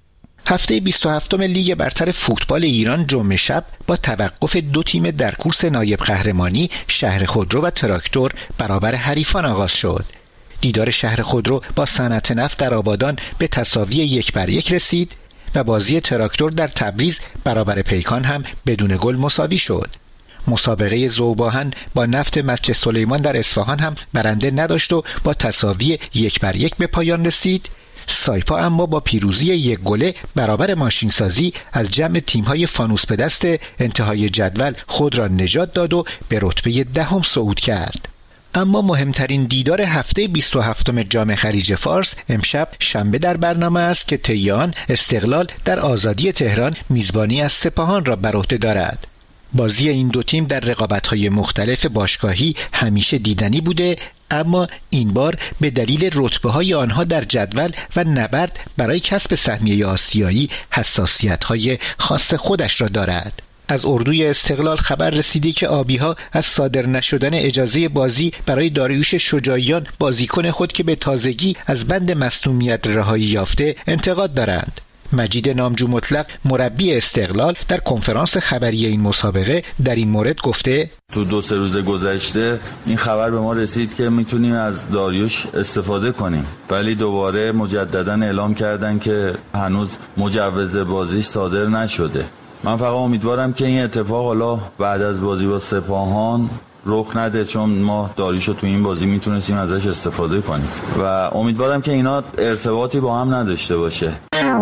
هفته بیست و هفتم لیگ برتر فوتبال ایران جمعه شب با توقف دو تیم در کورس نایب قهرمانی شهر خودرو و تراکتور برابر حریفان آغاز شد. دیدار شهر خودرو با صنعت نفت در آبادان به تساوی یک بر یک رسید و بازی تراکتور در تبریز برابر پیکان هم بدون گل مساوی شد. مسابقه ذوباهن با نفت مسجد سلیمان در اصفهان هم برنده نداشت و با تساوی یک بر یک به پایان رسید. سایپا اما با پیروزی یک گله برابر ماشینسازی از جمع تیم‌های فانوس به دست انتهای جدول خود را نجات داد و به رتبه دهم صعود کرد. اما مهمترین دیدار هفته بیست و هفتم جام خلیج فارس امشب شنبه در برنامه است که تیان استقلال در آزادی تهران میزبانی از سپاهان را بر عهده دارد. بازی این دو تیم در رقابت‌های مختلف باشگاهی همیشه دیدنی بوده، اما این بار به دلیل رتبه‌های آنها در جدول و نبرد برای کسب سهمیه آسیایی حساسیت‌های خاص خودش را دارد. از اردوی استقلال خبر رسیدی که آبی‌ها از صادر نشدن اجازه بازی برای داریوش شجاعیان بازیکن خود که به تازگی از بند مصدومیت رهایی یافته انتقاد دارند. مجید نامجو مطلق مربی استقلال در کنفرانس خبری این مسابقه در این مورد گفته تو دو سه روز گذشته این خبر به ما رسید که میتونیم از داریوش استفاده کنیم، ولی دوباره مجددا اعلام کردن که هنوز مجوز بازیش صادر نشده. من فقط امیدوارم که این اتفاق حالا بعد از بازی با سپاهان رخ نده، چون ما داریوشو تو این بازی میتونستیم ازش استفاده کنیم و امیدوارم که اینا ارتباطی با هم نداشته باشه.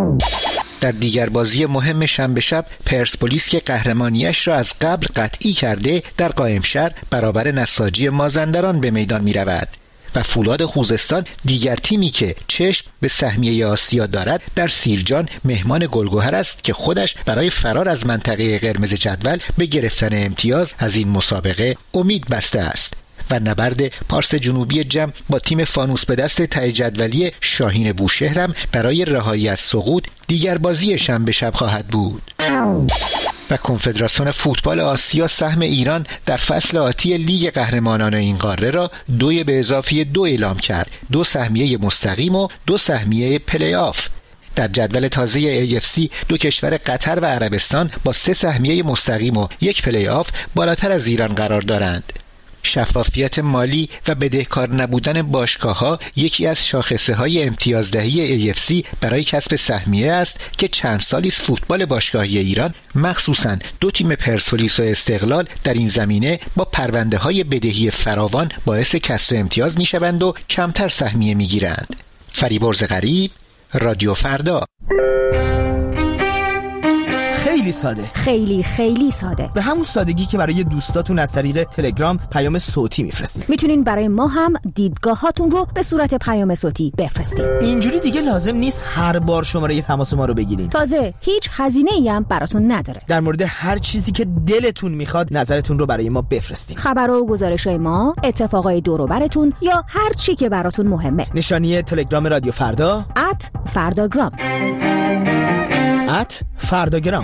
در دیگر بازی مهم شنبه شب پرسپولیس که قهرمانیش را از قبل قطعی کرده در قائمشهر برابر نساجی مازندران به میدان می رود و فولاد خوزستان دیگر تیمی که چشم به سهمیه آسیا دارد در سیرجان مهمان گلگهر است که خودش برای فرار از منطقه قرمز جدول به گرفتن امتیاز از این مسابقه امید بسته است و نبرد پارس جنوبی جم با تیم فانوس به دست ته جدولی شاهین بوشهرم برای رهایی از سقوط دیگر بازی شنبه شب خواهد بود. و کنفدراسیون فوتبال آسیا سهم ایران در فصل آتی لیگ قهرمانان این قاره را دوی به اضافه دو اعلام کرد، دو سهمیه مستقیم و دو سهمیه پلی آف. در جدول تازه ای اف سی دو کشور قطر و عربستان با سه سهمیه مستقیم و یک پلی آف بالاتر از ایران قرار دارند. شفافیت مالی و بدهکار نبودن باشگاه‌ها یکی از شاخصه‌های امتیازدهی ای اف سی برای کسب سهمیه است که چند سالی است فوتبال باشگاهی ایران مخصوصاً دو تیم پرسپولیس و استقلال در این زمینه با پرونده‌های بدهی فراوان باعث کسب امتیاز می‌شوند و کمتر سهمیه می‌گیرند. فریبرز غریب، رادیو فردا. خیلی ساده، خیلی خیلی ساده، به همون سادگی که برای دوستاتون از طریق تلگرام پیام صوتی میفرستین. میتونین برای ما هم دیدگاهاتون رو به صورت پیام صوتی بفرستین. اینجوری دیگه لازم نیست هر بار شماره تماس ما رو بگیرین. تازه هیچ هزینه‌ای هم براتون نداره. در مورد هر چیزی که دلتون میخواد نظرتون رو برای ما بفرستین. خبر و گزارش‌های ما، اتفاقای دور و براتون یا هر چی که براتون مهمه. نشانی تلگرام رادیو فردا ات فرداگرام ات فرداگرام.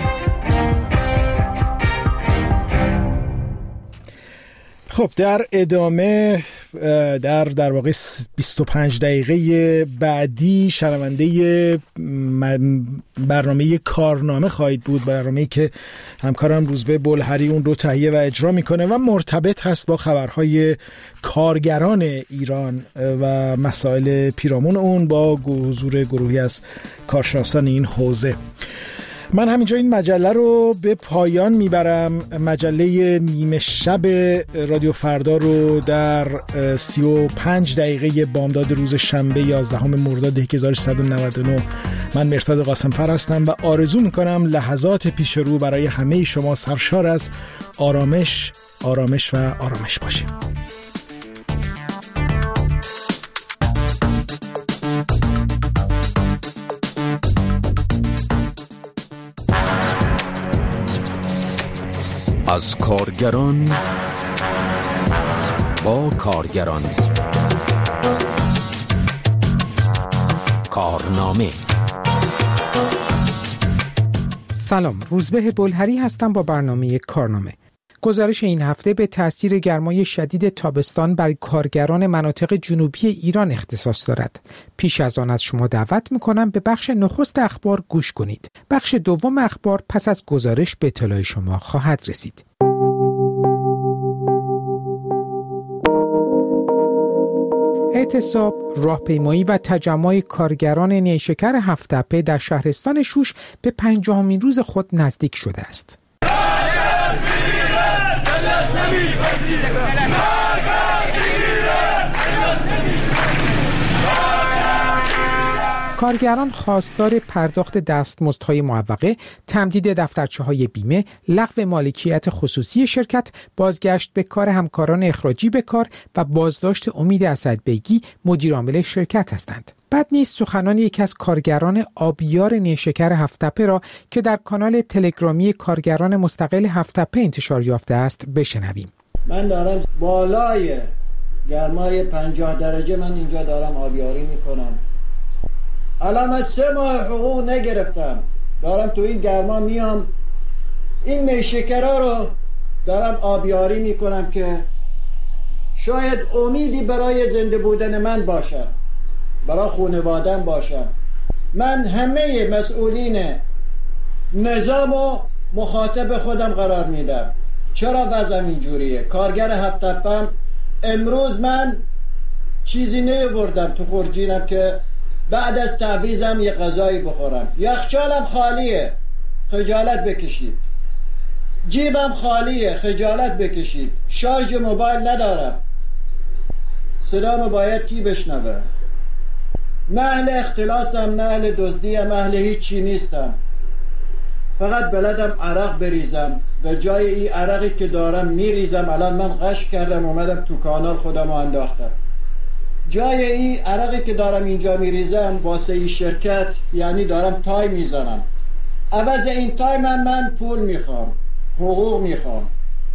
خب در ادامه در در واقع بیست و پنج دقیقه بعدی شنونده برنامه کارنامه خواهید بود، برنامه‌ای که همکارم روزبه بلهری اون رو تهیه و اجرا میکنه و مرتبط هست با خبرهای کارگران ایران و مسائل پیرامون اون با حضور گروهی از کارشناسان این حوزه. من همینجا این مجله رو به پایان میبرم. مجله نیمه شب رادیو فردا رو در سی و پنج دقیقه بامداد روز شنبه یازدهم مرداد هزار و سیصد و نود و نه من مرتضی قاسمفر هستم و آرزو میکنم لحظات پیش رو برای همه شما سرشار از آرامش آرامش و آرامش باشه. از کارگران با کارگران کارنامه. سلام، روزبه بلهری هستم با برنامه کارنامه. گزارش این هفته به تأثیر گرمای شدید تابستان بر کارگران مناطق جنوبی ایران اختصاص دارد. پیش از آن از شما دعوت میکنم به بخش نخست اخبار گوش کنید. بخش دوم اخبار پس از گزارش به اطلاع شما خواهد رسید. اعتصاب، راهپیمایی و تجمع کارگران نیشکر هفت‌تپه در شهرستان شوش به پنجاهمین روز خود نزدیک شده است. کارگران خواستار پرداخت دستمزدهای معوقه، تمدید دفترچه‌های بیمه، لغو مالکیت خصوصی شرکت، بازگشت به کار همکاران اخراجی به کار و بازداشت امید اسدبیگی مدیرعامل شرکت هستند. بعد نیست سخنان یکی از کارگران آبیار نیشکر هفت‌تپه را که در کانال تلگرامی کارگران مستقل هفت‌تپه انتشار یافته است بشنویم. من دارم بالای گرمای پنجاه درجه من اینجا دارم آبیاری میکنم. الان از سه ماه حقوق نگرفتم، دارم تو این گرما میام این نیشکرها رو دارم آبیاری میکنم که شاید امیدی برای زنده بودن من باشم، برای خانوادم باشم. من همه مسئولین نظام و مخاطب خودم قرار میدم. چرا وضعم اینجوریه؟ کارگر هفت‌تپه‌ام امروز من چیزی نیاوردم تو خورجینم که بعد از تعویضم یه غذایی بخورم. یخچالم خالیه، خجالت بکشید. جیبم خالیه، خجالت بکشید. شارژ موبایل ندارم، صدامو باید کی بشنوه؟ نه اهل اختلاسم، نه اهل دزدیم، اهل هیچی نیستم. فقط بلدم عرق بریزم و جای این عرقی که دارم میریزم الان من قش کردم اومدم تو کانال خودم انداختم. جای این عرقی که دارم اینجا میریزم واسه این شرکت یعنی دارم تای میزنم. عوض این تای من من پول میخوام، حقوق میخوام.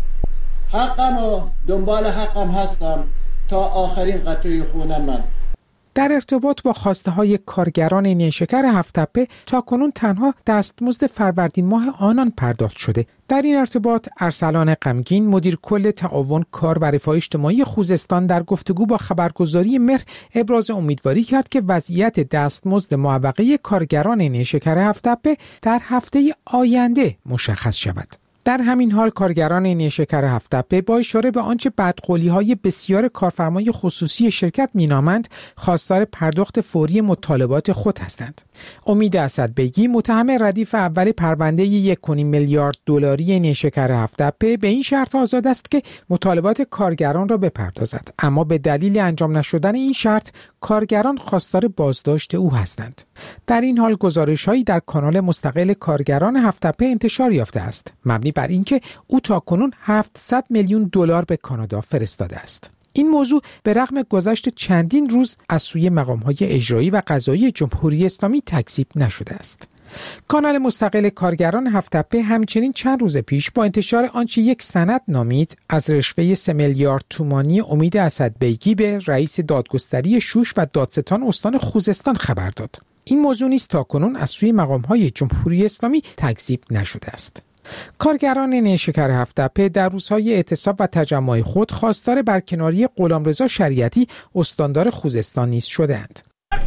حقم و دنبال حقم هستم تا آخرین قطره خونم من. در ارتباط با خواسته های کارگران نیشکر هفت‌تپه تاکنون تنها دستمزد فروردین ماه آنان پرداخت شده. در این ارتباط ارسلان غمگین مدیر کل تعاون کار و رفاه اجتماعی خوزستان در گفتگو با خبرگزاری مهر ابراز امیدواری کرد که وضعیت دستمزد معوقه کارگران نیشکر هفت‌تپه در هفته آینده مشخص شود. در همین حال کارگران نیشکر هفت‌تپه با اشاره به آنچه بدقولی‌های بسیار کارفرمای خصوصی شرکت مینامند خواستار پرداخت فوری مطالبات خود هستند. امید اسدبیگی متهم ردیف اول پرونده یک و نیم میلیارد دلاری نیشکر هفت‌تپه به این شرط آزاد است که مطالبات کارگران را بپردازد، اما به دلیل انجام نشدن این شرط کارگران خواستار بازداشت او هستند. در این حال گزارش‌هایی در کانال مستقل کارگران هفت‌تپه انتشار یافته است مبنی بر اینکه او تاکنون هفتصد میلیون دلار به کانادا فرستاده است. این موضوع به رغم گذشت چندین روز از سوی مقام‌های اجرایی و قضایی جمهوری اسلامی تکذیب نشده است. کانال مستقل کارگران هفت‌تپه همچنین چند روز پیش با انتشار آنچه یک سند نامید از رشوه سه میلیارد تومانی امید اسدبیگی به رئیس دادگستری شوش و دادستان استان خوزستان خبر داد. این موضوع نیز تاکنون از سوی مقام‌های جمهوری اسلامی تکذیب نشده است. کارگران نیشکر هفت تپه در روزهای اعتصاب و تجمع خود خواستار برکناری غلامرضا شریعتی استاندار خوزستان نیز شدند.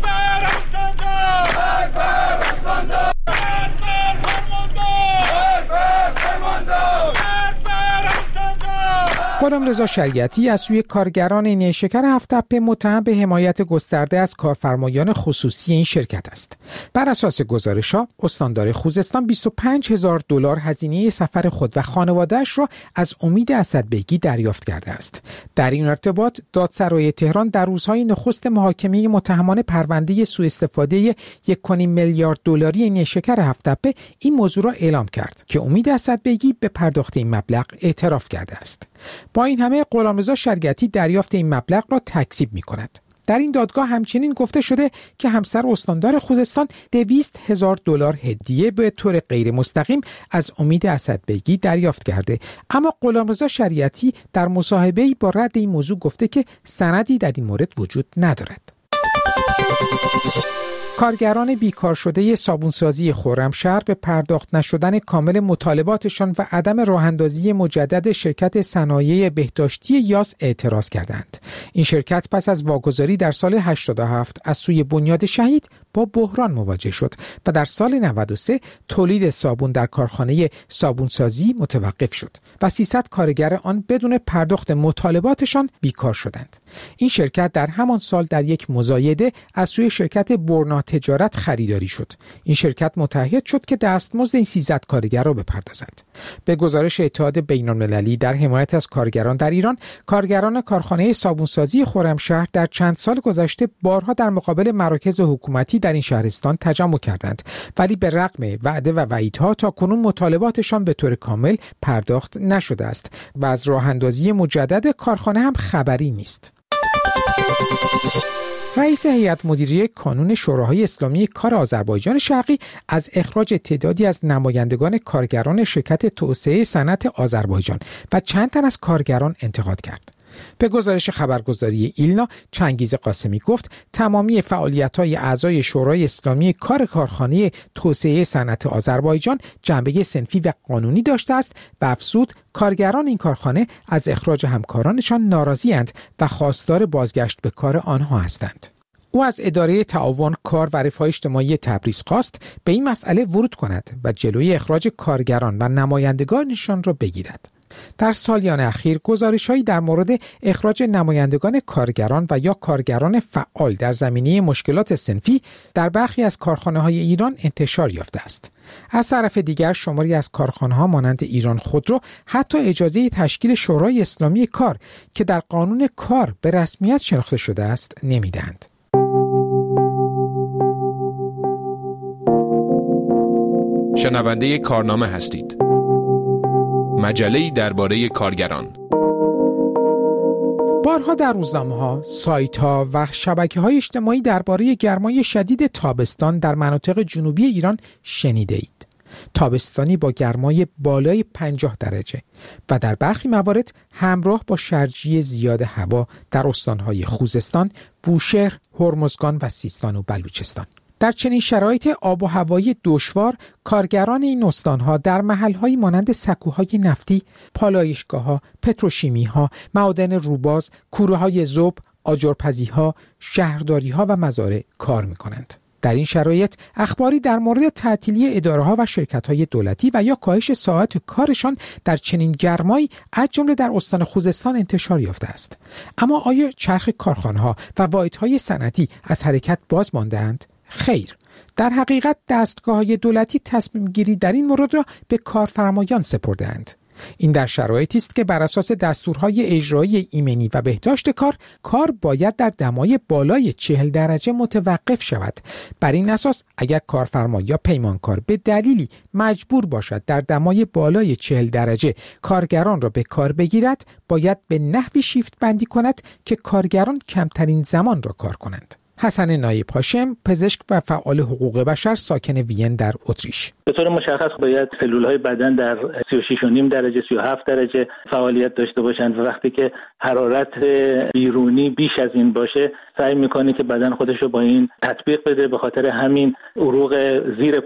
غلامرضا شریعتی از سوی کارگران نیشکر هفت تپه متهم به حمایت گسترده از کارفرمایان خصوصی این شرکت است. بر اساس گزارش‌ها، استاندار خوزستان بیست و پنج هزار دلار هزینه سفر خود و خانواده‌اش را از امید اسدبیگی دریافت کرده است. در این ارتباط، دادسرای تهران در روزهای نخست محاکمه متهمان پرونده سوء استفاده یک و نیم میلیارد دلاری نیشکر هفت تپه این موضوع را اعلام کرد که امید اسدبیگی به پرداخت این مبلغ اعتراف کرده است. با این همه غلامرضا شریعتی دریافت این مبلغ را تکذیب می‌کند. در این دادگاه همچنین گفته شده که همسر استاندار خوزستان دویست هزار دلار هدیه به طور غیر مستقیم از امید اسدبیگی دریافت کرده، اما غلامرضا شریعتی در مصاحبه‌ای با رد این موضوع گفته که سندی در این مورد وجود ندارد. کارگران بیکار شده صابونسازی خرمشهر به پرداخت نشدن کامل مطالباتشان و عدم راه‌اندازی مجدد شرکت صنایع بهداشتی یاس اعتراض کردند. این شرکت پس از واگذاری در سال هشتاد و هفت از سوی بنیاد شهید با بحران مواجه شد و در سال نود و سه تولید صابون در کارخانه صابونسازی متوقف شد و سیصد کارگر آن بدون پرداخت مطالباتشان بیکار شدند. این شرکت در همان سال در یک مزایده از سوی شرکت برنا تجارت خریداری شد. این شرکت متعهد شد که دستمزد این سیصد کارگر را بپردازد. به گزارش اتحاد بین‌المللی در حمایت از کارگران در ایران، کارگران کارخانه صابونسازی خرمشهر در چند سال گذشته بارها در مقابل مراکز حکومتی در این شهرستان تجمع کردند، ولی به رغم وعده و وعیدها تا کنون مطالباتشان به طور کامل پرداخت نشده است و از راه اندازی مجدد کارخانه هم خبری نیست. رئیس هیئت مدیره کانون شوراهای اسلامی کار آذربایجان شرقی از اخراج تعدادی از نمایندگان کارگران شرکت توسعه صنعت آذربایجان و چند تن از کارگران انتقاد کرد. به گزارش خبرگزاری ایلنا، چنگیز قاسمی گفت تمامی فعالیت‌های اعضای شورای اسلامی کار کارخانه توسعه صنعت آذربایجان جنبه صنفی و قانونی داشته است و افزود کارگران این کارخانه از اخراج همکارانشان ناراضی‌اند و خواستار بازگشت به کار آنها هستند. او از اداره تعاون کار و رفاه اجتماعی تبریز خواست به این مسئله ورود کند و جلوی اخراج کارگران و نمایندگانشان را بگیرد. در سالیان اخیر گزارش‌هایی در مورد اخراج نمایندگان کارگران و یا کارگران فعال در زمینه مشکلات صنفی در برخی از کارخانه‌های ایران انتشار یافته است. از طرف دیگر شماری از کارخانه‌ها مانند ایران خودرو حتی اجازه تشکیل شورای اسلامی کار که در قانون کار به رسمیت شناخته شده است نمی‌دهند. شنونده کارنامه هستید. مجله‌ای درباره کارگران. بارها در روزنامه‌ها، سایت‌ها و شبکه‌های اجتماعی درباره گرمای شدید تابستان در مناطق جنوبی ایران شنیده‌اید. تابستانی با گرمای بالای پنجاه درجه و در برخی موارد همراه با شرجی زیاد هوا در استان‌های خوزستان، بوشهر، هرمزگان و سیستان و بلوچستان. در چنین شرایط آب و هوایی دشوار، کارگران این استان‌ها در محل‌هایی مانند سکوهای نفتی، پالایشگاه‌ها، پتروشیمی‌ها، معادن روباز، کوره‌های ذوب، آجرپزی‌ها، شهرداری‌ها و مزارع کار می‌کنند. در این شرایط اخباری در مورد تعطیلی اداره‌ها و شرکت‌های دولتی و یا کاهش ساعات کارشان در چنین گرمایی از جمله در استان خوزستان انتشار یافته است. اما آیا چرخ کارخانه‌ها و واحدهای صنعتی از حرکت باز مانده‌اند؟ خیر، در حقیقت دستگاه‌های دولتی تصمیم گیری در این مورد را به کارفرمایان سپرده‌اند. این در شرایطی است که بر اساس دستورهای اجرایی ایمنی و بهداشت کار، کار باید در دمای بالای چهل درجه متوقف شود. بر این اساس اگر کارفرما یا پیمانکار به دلیلی مجبور باشد در دمای بالای چهل درجه کارگران را به کار بگیرد، باید به نحوی شیفت بندی کند که کارگران کمترین زمان را کار کنند. حسن نایب هاشم، پزشک و فعال حقوق بشر ساکن وین در اتریش: به طور مشخص باید سلول‌های بدن در سی و شش و نیم درجه سی و هفت درجه فعالیت داشته باشند و وقتی که حرارت بیرونی بیش از این باشه سعی میکنه که بدن خودش رو با این تطبیق بده. به خاطر همین عروق زیر پوست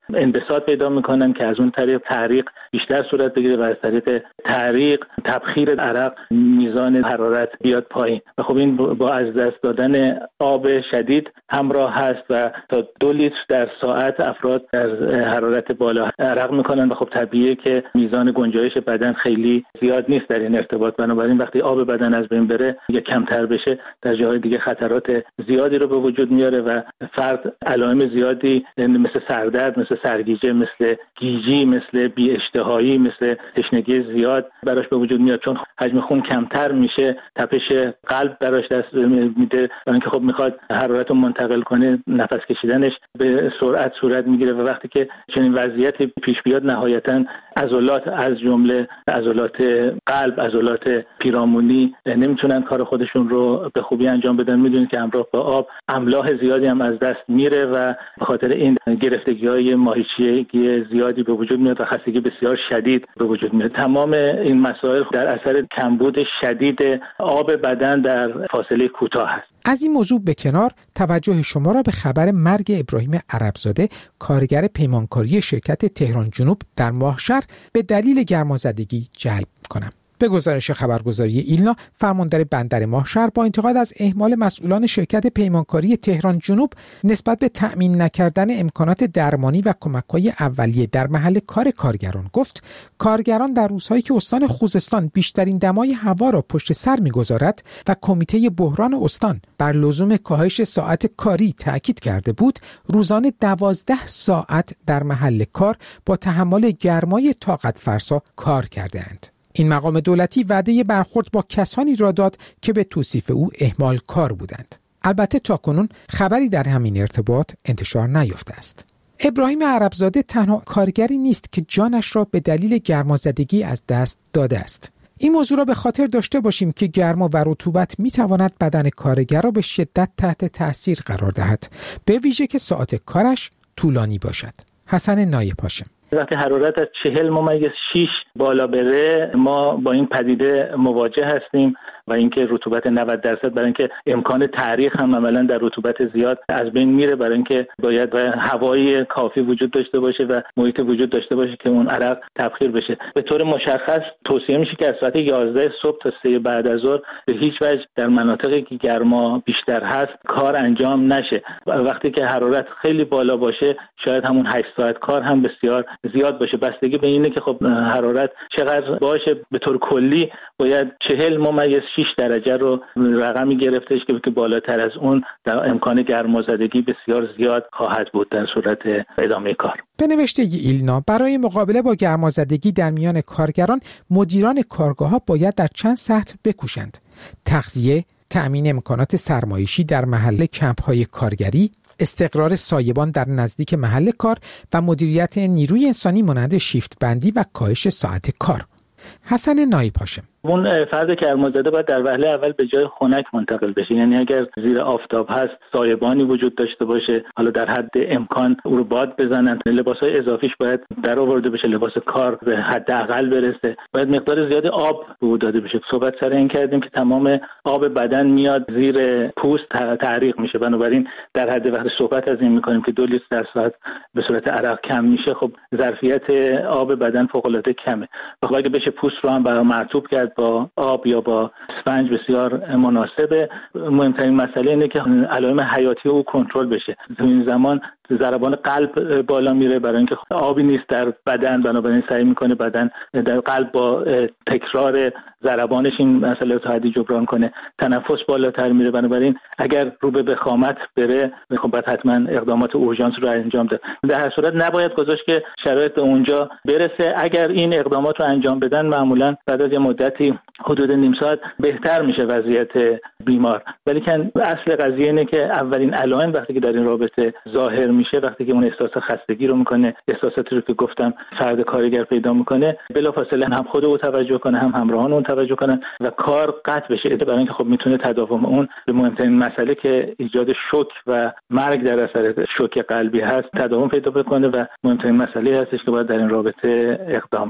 انبساط پیدا میکنن که از اون طریق تعریق بیشتر صورت بگیره و از طریق تعریق تبخیر عرق میزان حرارت بیاد پایین و خب این با از دست دادن آب شدید همراه هست و تا دو لیتر در ساعت افراد در حرارت بالا عرق میکنن و خب طبیعیه که میزان گنجایش بدن خیلی زیاد نیست در این ارتباط. بنابراین وقتی آب بدن از بین بره یا کمتر بشه در جاهای دیگه خطرات زیادی رو به وجود میاره و فرد علائم زیادی مثل سردرد، مثل سرگیجه، مثل گیجی، مثل بی اشتهایی، مثل تشنگی زیاد براش به وجود میاد، چون حجم خون کمتر میشه، تپش قلب براش دست میده و اینکه خب میخواد حرارت رو منتقل کنه، نفس کشیدنش به سرعت صورت میگیره و وقتی که چنین وضعیتی پیش بیاد نهایتا عضلات از جمله عضلات قلب، عضلات پیرامونی نمیتونن کار خودشون رو به خوبی انجام بدن. میدونید که همراه با آب املاح زیادی هم از دست میره و به خاطر این گرفتگی‌های ماهیچگی زیادی به وجود میاد و خستگی بسیار شدید به وجود میاد. تمام این مسائل در اثر کمبود شدید آب بدن در فاصله کوتاه است. از این موضوع به کنار توجه شما را به خبر مرگ ابراهیم عربزاده، کارگر پیمانکاری شرکت تهران جنوب در ماهشهر به دلیل گرمازدگی جلب کنم. به گزارش خبرگزاری ایلنا، فرماندار بندر ماهشهر با انتقاد از اهمال مسئولان شرکت پیمانکاری تهران جنوب نسبت به تأمین نکردن امکانات درمانی و کمک‌های اولیه در محل کار کارگران گفت کارگران در روزهایی که استان خوزستان بیشترین دمای هوا را پشت سر می‌گذارد و کمیته بحران استان بر لزوم کاهش ساعت کاری تاکید کرده بود، روزانه دوازده ساعت در محل کار با تحمل گرمای طاقت فرسا کار کردند. این مقام دولتی وعده برخورد با کسانی را داد که به توصیف او اهمال کار بودند. البته تاکنون خبری در همین ارتباط انتشار نیافته است. ابراهیم عربزاده تنها کارگری نیست که جانش را به دلیل گرمازدگی از دست داده است. این موضوع را به خاطر داشته باشیم که گرما و رطوبت می‌تواند بدن کارگر را به شدت تحت تاثیر قرار دهد، به ویژه که ساعت کارش طولانی باشد. حسن نایب هاشم. وقتی حرارت از چهل ممیز شش بالا بره ما با این پدیده مواجه هستیم و اینکه رطوبت نود درصد برای اینکه امکان تعریق هم عملاً در رطوبت زیاد از بین میره، برای اینکه باید هوای کافی وجود داشته باشه و محیط وجود داشته باشه که اون عرق تبخیر بشه. به طور مشخص توصیه میشه که از ساعت یازده صبح تا سه بعد از ظهر به هیچ وجه در مناطقی که گرما بیشتر هست کار انجام نشه. وقتی که حرارت خیلی بالا باشه شاید همون هشت ساعت کار هم بسیار زیاد باشه. بستگی به اینه که خب حرارت چقدر باشه. به طور کلی باید چهل ممیز شش درجه رو رقمی گرفتش که بالاتر از اون در امکان گرمازدگی بسیار زیاد خواهد بود در صورت ادامه کار. به نوشته ایلنا، برای مقابله با گرمازدگی در میان کارگران، مدیران کارگاه‌ها باید در چند سطح بکوشند: تغذیه، تأمین امکانات سرمایشی در محل کمپ‌های کارگری، استقرار سایبان در نزدیک محل کار و مدیریت نیروی انسانی مانند شیفت بندی و کاهش ساعت کار. حسن نایب هاشم. اون فرد گرمازده باید در وهله اول به جای خنک منتقل بشه، یعنی اگر زیر آفتاب هست سایبانی وجود داشته باشه، حالا در حد امکان او رو باد بزنن، لباسای اضافیش باید در آورده بشه، لباس کار به حداقل برسه، باید مقدار زیادی آب به او داده بشه. صحبت سر این کردیم که تمام آب بدن میاد زیر پوست تعریق میشه، بنابراین در حد وقتی صحبت از این میکنیم که دو لیتر در ساعت به صورت عرق کم میشه، خب ظرفیت آب بدن فوق العاده کمه. خب اگه بشه پوست رو هم برای مرطوب کرد با آب یا با اسفنج بسیار مناسبه. مهمترین مسئله اینه که علائم حیاتی او کنترل بشه. تو این زمان ضربان قلب بالا میره برای اینکه آبی نیست در بدن، بنابراین سعی میکنه بدن در قلب با تکرار ضربانش این مسئله تا حدی جبران کنه. تنفس بالاتر میره، بنابراین اگر رو به بخامت بره خب باید حتما اقدامات اورژانس رو انجام ده. در هر صورت نباید گذاشت که شرایط به اونجا برسه. اگر این اقدامات رو انجام بدن معمولا بعد از یه مدتی حدود نیم ساعت بهتر میشه وضعیت بیمار. ولی که اصل قضیه اینه که اولین علائم وقتی که در این رابطه ظاهر میشه، وقتی که اون احساس خستگی رو میکنه، احساساتی رو که گفتم فرد کارگر پیدا میکنه، بلافاصله هم خود او توجه کنه هم همراهان اون توجه کنن و کار قطع بشه، برای اینکه خب میتونه تداوم اون به مهمترین مسئله که ایجاد شوک و مرگ در اثر شوک قلبی هست تداوم پیدا بکنه و مهمترین مسئله هستش که باید در این رابطه اقدام کرد.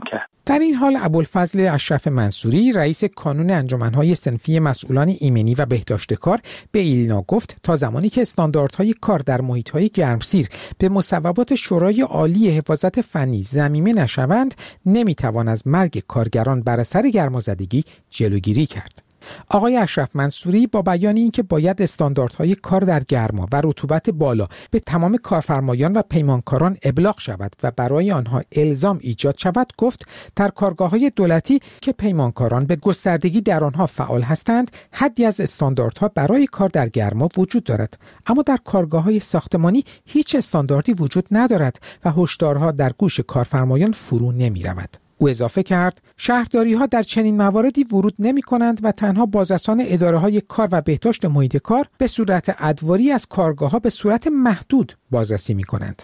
در این حال ابوالفضل اشرف منصوری رئیس کانون انجمن‌های صنفی مسئولان ایمنی و بهداشت کار به ایلنا گفت تا زمانی که استانداردهای کار در محیط‌های گرمسیر به مصوبات شورای عالی حفاظت فنی ضمیمه نشوند نمیتوان از مرگ کارگران بر اثر گرمازدگی جلوگیری کرد. آقای اشرف منصوری با بیان اینکه باید استانداردهای کار در گرما و رطوبت بالا به تمام کارفرمایان و پیمانکاران ابلاغ شود و برای آنها الزام ایجاد شود گفت در کارگاه‌های دولتی که پیمانکاران به گستردگی در آنها فعال هستند حدی از استانداردها برای کار در گرما وجود دارد، اما در کارگاه‌های ساختمانی هیچ استانداردی وجود ندارد و هشدارها در گوش کارفرمایان فرو نمی‌رود. او اضافه کرد شهرداری‌ها در چنین مواردی ورود نمی‌کنند و تنها بازرسان اداره‌های کار و بهداشت محیط کار به صورت ادواری از کارگاه‌ها به صورت محدود بازرسی می‌کنند.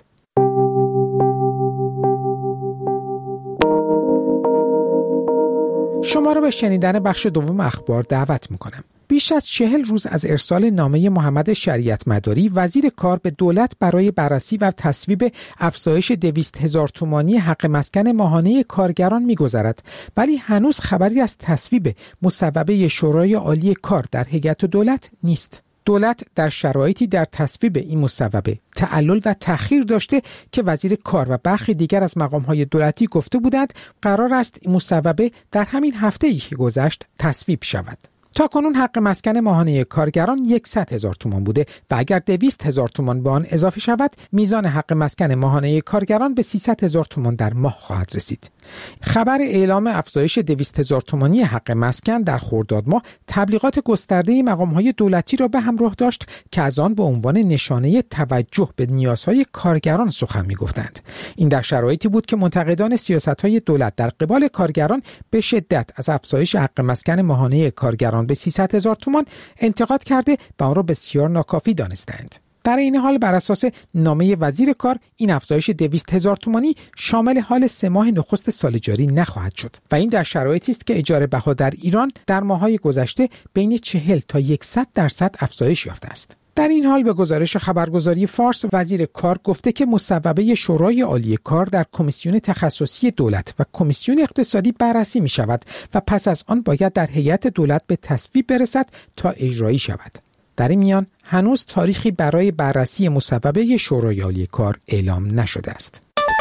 شما را به شنیدن بخش دوم اخبار دعوت می‌کنم. بیش از چهل روز از ارسال نامه محمد شریعت مداری وزیر کار به دولت برای بررسی و تصویب افزایش دویست هزار تومانی حق مسکن ماهانه کارگران می‌گذرد، ولی هنوز خبری از تصویب مصوبه شورای عالی کار در هیئت دولت نیست. دولت در شرایطی در تصویب این مصوبه تعلل و تأخیر داشته که وزیر کار و برخی دیگر از مقام‌های دولتی گفته بودند قرار است این مصوبه در همین هفته‌ای که گذشت تصویب شود. تا کنون حق مسکن ماهانه کارگران صد هزار تومان بوده و اگر دویست هزار تومان به آن اضافه شود میزان حق مسکن ماهانه کارگران به سیصد هزار تومان در ماه خواهد رسید. خبر اعلام افزایش دویست هزار تومانی حق مسکن در خرداد ماه تبلیغات گسترده مقام‌های دولتی را به همراه داشت که از آن به عنوان نشانه توجه به نیازهای کارگران سخن می‌گفتند. این در شرایطی بود که منتقدان سیاست‌های دولت در قبال کارگران به شدت از افزایش حق مسکن ماهانه کارگران به سیصد هزار تومان انتقاد کرده و آن را بسیار ناکافی دانستند. در این حال بر اساس نامه وزیر کار این افزایش دویست هزار تومانی شامل حال سه ماه نخست سال جاری نخواهد شد و این در شرایطی است که اجاره بها در ایران در ماه‌های گذشته بین چهل تا صد درصد افزایش یافته است. در این حال به گزارش خبرگزاری فارس وزیر کار گفته که مصوبه شورای عالی کار در کمیسیون تخصصی دولت و کمیسیون اقتصادی بررسی می شود و پس از آن باید در هیئت دولت به تصویب برسد تا اجرایی شود. در این میان هنوز تاریخی برای بررسی مصوبه شورای عالی کار اعلام نشده است.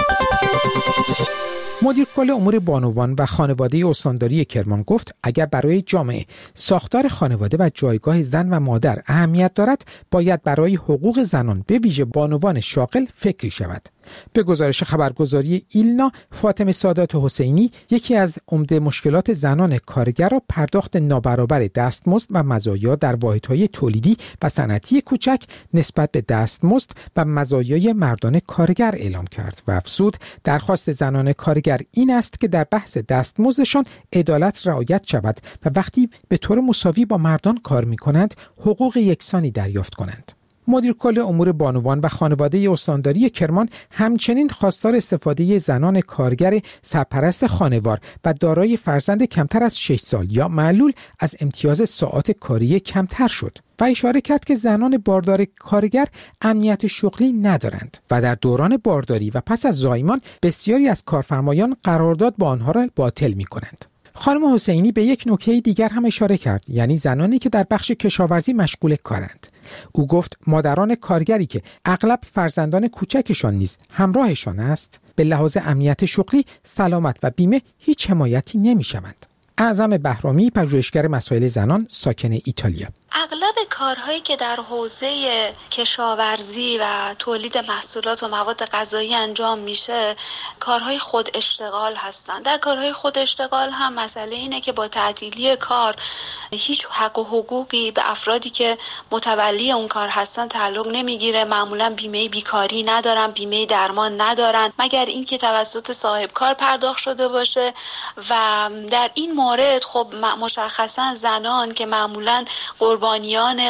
مدیر کل امور بانوان و خانواده استانداری کرمان گفت اگر برای جامعه ساختار خانواده و جایگاه زن و مادر اهمیت دارد باید برای حقوق زنان به ویژه بانوان شاغل فکری شود. به گزارش خبرگزاری ایلنا فاطمه سادات حسینی یکی از عمده مشکلات زنان کارگر را پرداخت نابرابر دستمزد و مزایا در واحدهای تولیدی و صنعتی کوچک نسبت به دستمزد و مزایای مردان کارگر اعلام کرد و افزود درخواست زنان کارگر این است که در بحث دستمزدشان عدالت رعایت شود و وقتی به طور مساوی با مردان کار می‌کنند حقوق یکسانی دریافت کنند. مدیر کل امور بانوان و خانواده استانداری کرمان همچنین خواستار استفاده زنان کارگر سرپرست خانوار و دارای فرزند کمتر از شش سال یا معلول از امتیاز ساعات کاری کمتر شد و اشاره کرد که زنان باردار کارگر امنیت شغلی ندارند و در دوران بارداری و پس از زایمان بسیاری از کارفرمایان قرارداد با آنها را باطل می‌کنند. خانم حسینی به یک نکته دیگر هم اشاره کرد، یعنی زنانی که در بخش کشاورزی مشغول کارند. او گفت مادران کارگری که اغلب فرزندان کوچکشان نیز همراهشان است به لحاظ امنیت شغلی، سلامت و بیمه هیچ حمایتی نمی‌شوند. اعظم بهرامی پژوهشگر مسائل زنان ساکن ایتالیا: اغلب کارهایی که در حوزه کشاورزی و تولید محصولات و مواد غذایی انجام میشه کارهای خود اشتغال هستن. در کارهای خود اشتغال هم مسئله اینه که با تعطیلی کار هیچ حق و حقوقی به افرادی که متولی اون کار هستن تعلق نمیگیره. معمولا بیمه بیکاری ندارن، بیمه درمان ندارن، مگر اینکه توسط صاحب کار پرداخت شده باشه. و در این مورد خب مشخصا زنان که معمولا قربانیان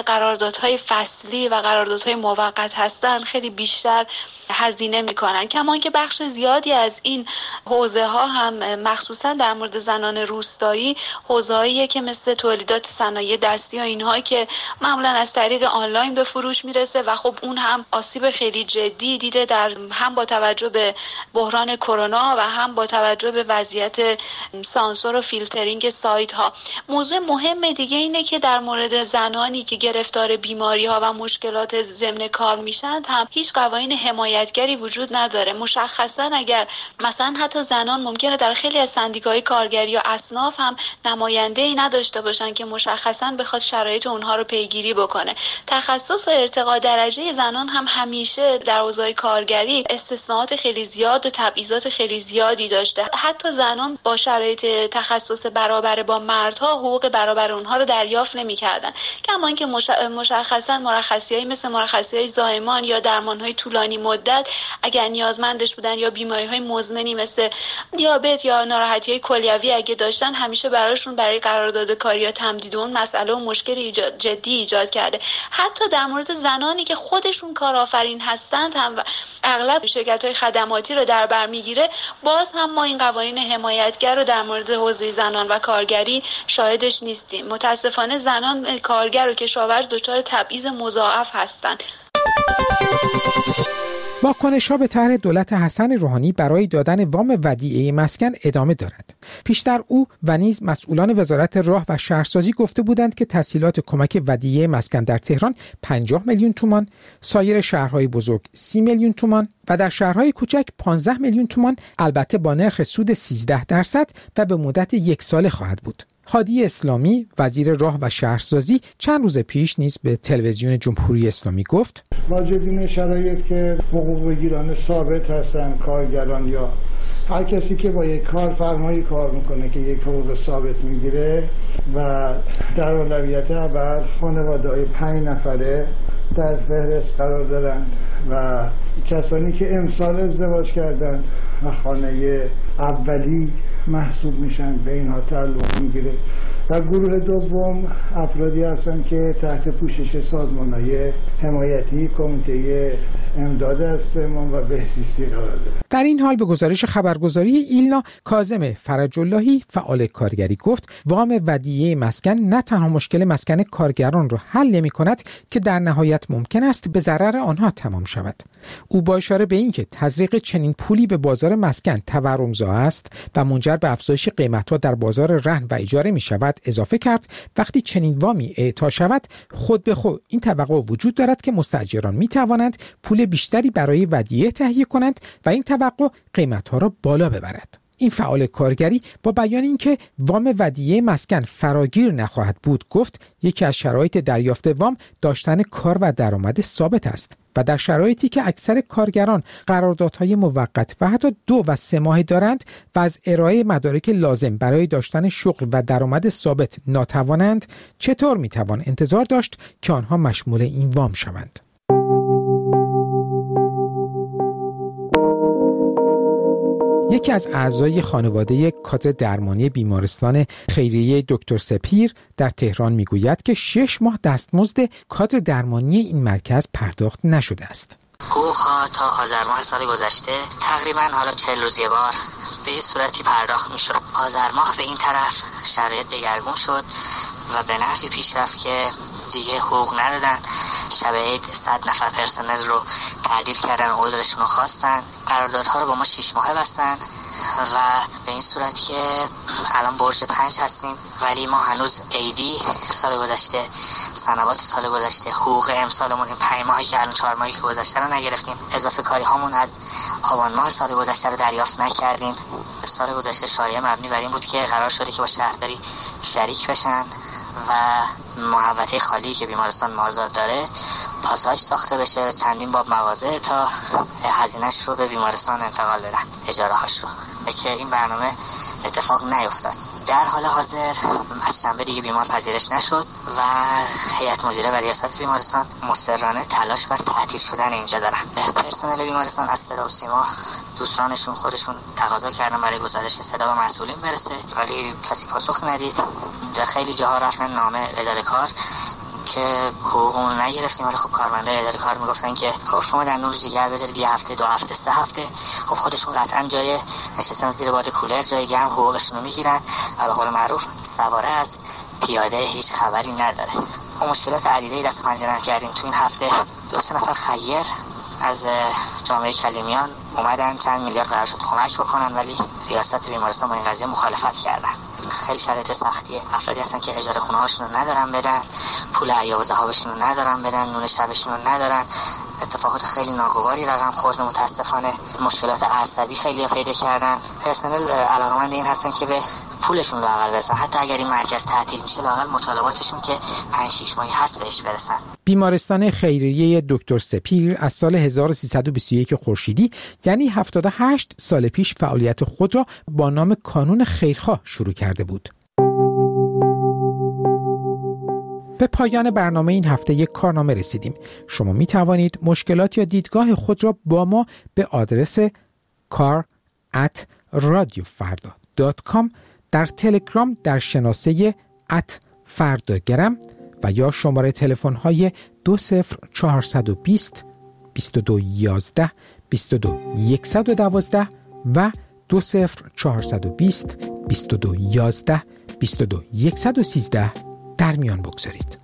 قراردادهای فصلی و قراردادهای موقت هستن خیلی بیشتر هزینه میکنن. کمان که بخش زیادی از این حوزه ها هم مخصوصا در مورد زنان روستایی حوزه‌ایه که مثل تولیدات صنایع دستی و اینها که معمولا از طریق آنلاین به فروش میرسه و خب اون هم آسیب خیلی جدی دیده در هم با توجه به بحران کرونا و هم با توجه به وضعیت سانسور و فیلترینگ سایت ها. موضوع مهم دیگه اینه که در مورد زنانی که گرفتار بیماری ها و مشکلات ضمن کار میشن هم هیچ قوانین حمایتگری وجود نداره. مشخصا اگر مثلا حتی زنان ممکنه در خیلی از سندیکاهای کارگری یا اصناف هم نماینده‌ای نداشته باشن که مشخصا بخواد شرایط اونها رو پیگیری بکنه. تخصص و ارتقا درجه زنان هم همیشه در حوزه کارگری استثناءات خیلی زیاد و تبعیضات خیلی زیادی داشته. حتی زنان با شرایط تخصص برابر با مردها حقوق برابر اونها رو دریافت نمی‌کردن. کما اینکه مشخصا مرخصی‌هایی مثل مرخصی‌های زایمان یا درمان‌های طولانی مدت اگر نیازمندش بودن یا بیماری‌های مزمنی مثل دیابت یا ناراحتی‌های کلیوی اگه داشتن همیشه براشون برای قرارداد کاری یا تمدید اون مسئله و مشکل ایجاد جدی ایجاد کرده. حتی در مورد زنانی که خودشون کارآفرین هستند هم اغلب شرکت‌های خدماتی رو در بر میگیره، باز هم ما این قوانین حمایتگر رو در مورد حوزه زنان و کارگری شاهدش نیستیم. متاسفانه زنان کارگر و کشاورز دچار تبعیض مضاعف هستند. واکنش‌ها به طرح دولت حسن روحانی برای دادن وام ودیعه مسکن ادامه دارد. پیشتر او و نیز مسئولان وزارت راه و شهرسازی گفته بودند که تسهیلات کمک ودیعه مسکن در تهران پنجاه میلیون تومان، سایر شهرهای بزرگ سی میلیون تومان و در شهرهای کوچک پانزده میلیون تومان، البته با نرخ سود سیزده درصد و به مدت یک ساله خواهد بود. هادی اسلامی وزیر راه و شهرسازی چند روز پیش نیز به تلویزیون جمهوری اسلامی گفت واجد این شرایط که حقوق بگیران ثابت هستن، کارگران یا هر کسی که با یک کارفرمایی کار میکنه که یک حقوق ثابت میگیره و در اولویت اول خانواده‌های پنج نفره در فهرست قرار دارن و کسانی که امسال ازدواج کردن و خانه اولی محسوب میشن به اینها تعلق میگیره. و گروه دوم افرادی هستن که تحت پوشش سازمان‌های حمایتی کمیته امداد استعمار و بهزیستی قرار دارند. در این حال به گزارش خبرگزاری ایلنا، کاظم فرج اللهی فعال کارگری گفت وام ودیعه مسکن نه تنها مشکل مسکن کارگران را حل نمی‌کند که در نهایت ممکن است به ضرر آنها تمام شود. او با اشاره به اینکه تزریق چنین پولی به بازار مسکن تورم‌زا است و منجر به افزایش قیمت‌ها در بازار رهن و اجاره می‌شود اضافه کرد وقتی چنین وامی اعطا شود خود به خود این توقع وجود دارد که مستاجران می‌توانند پول بیشتری برای ودیعه تهیه کنند و این توقع قیمت‌ها را بالا ببرد. این فعال کارگری با بیان اینکه وام ودیعه مسکن فراگیر نخواهد بود گفت یکی از شرایط دریافت وام داشتن کار و درآمد ثابت است و در شرایطی که اکثر کارگران قراردادهای موقت و حتی دو و سه ماهه دارند و از ارائه مدارک لازم برای داشتن شغل و درآمد ثابت ناتوانند، چطور میتوان انتظار داشت که آنها مشمول این وام شوند؟ یکی از اعضای خانواده کادر درمانی بیمارستان خیریه دکتر سپیر در تهران میگوید که شش ماه دستمزد کادر درمانی این مرکز پرداخت نشده است. حقوق‌ها تا آذر ماه سال گذشته تقریباً حالا چهل روز یه بار به یه صورتی پرداخت میشد. آذر ماه به این طرف شرایط دگرگون شد و به نحوی پیش رفت که دیگه حقوق ندادن. شب عید صد نفر پرسنل رو تعدیل کردن و عذرشون رو خواستن. قراردادها رو با ما شش ماهه بستن و به این صورت که الان برج پنج هستیم ولی ما هنوز عیدی سال گذشته، سنوات سال گذشته، حقوق امسالمون این پنج ماهی که الان چهار ماهی که گذشته رو نگرفتیم. اضافه کاری هامون از آبان ماه سال گذشته رو دریافت نکردیم. سال گذشته شایعه مبنی بر این بود که قرار شده که با شهرداری شریک بشن و محوطه خالی که بیمارستان مازاد داره پاساژ ساخته بشه، چندین باب مغازه تا هزینه‌اش رو به بیمارستان انتقال بدن، اجاره هاش رو، که این برنامه اتفاق نیفتاد. در حال حاضر از شنبه دیگه بیمار پذیرش نشد و هیئت مدیره و ریاست بیمارستان مصرانه تلاش بر تعطیل شدن اینجا دارن. پرسنل بیمارستان از صدا و سیما دوستانشون خودشون تقاضا کردن برای گزارش صدا به مسئولین برسه ولی کسی پاسخ ندید. در خیلی جاها رفتن نامه اداره کار که حقوقمون نگرفتیم، ولی خب کارمندای اداره کار میگفتن که خب شما در نور جگر بذارید یه هفته دو هفته سه هفته، خب خودشون قطعا جای نشستن زیر باد کولر جای گرم حقوقشون رو میگیرن و به قول معروف سواره از پیاده هیچ خبری نداره. ما مشکلات عدیده دست و پنجه نرم کردیم. تو این هفته دو سه نفر خیر از جامعه کلیمیان اومدن چند میلیارد قرار شد کمک بکنن، ولی ریاست بیمارستان با این قضیه مخالفت کردن. خیلی شرایط سختیه. افرادی هستن که اجاره خونه هاشون رو ندارن بدن، پول عیاب و ذهابشون رو ندارن بدن، نون شبشون رو ندارن. اتفاقات خیلی ناگواری رقم خورده. متاسفانه مشکلات عصبی خیلی پیدا کردن. پرسنل علاقه‌مند این هستن که به پولشون رو لااقل برسن، حتی اگر این مرکز تعطیل میشه لااقل مطالباتشون که پنج شش ماهی هست بهش برسن. بیمارستان خیریه دکتر سپیر از سال هزار و سیصد و بیست و یک خورشیدی یعنی هفتاد و هشت سال پیش فعالیت خود را با نام کانون خیرخواه شروع کرده بود. به پایان برنامه این هفته یک کارنامه رسیدیم. شما می توانید مشکلات یا دیدگاه خود را با ما به آدرس کار ات رادیو فردا دات کام در تلگرام در شناسه ات فرداگرم و یا شماره تلفن های دو صفر چهارصد و بیست بیست و دو یازده بیست و دو صد و دوازده و دو صفر چهارصد و بیست بیست و دو یازده بیست و دو صد و سیزده در میان بگذارید.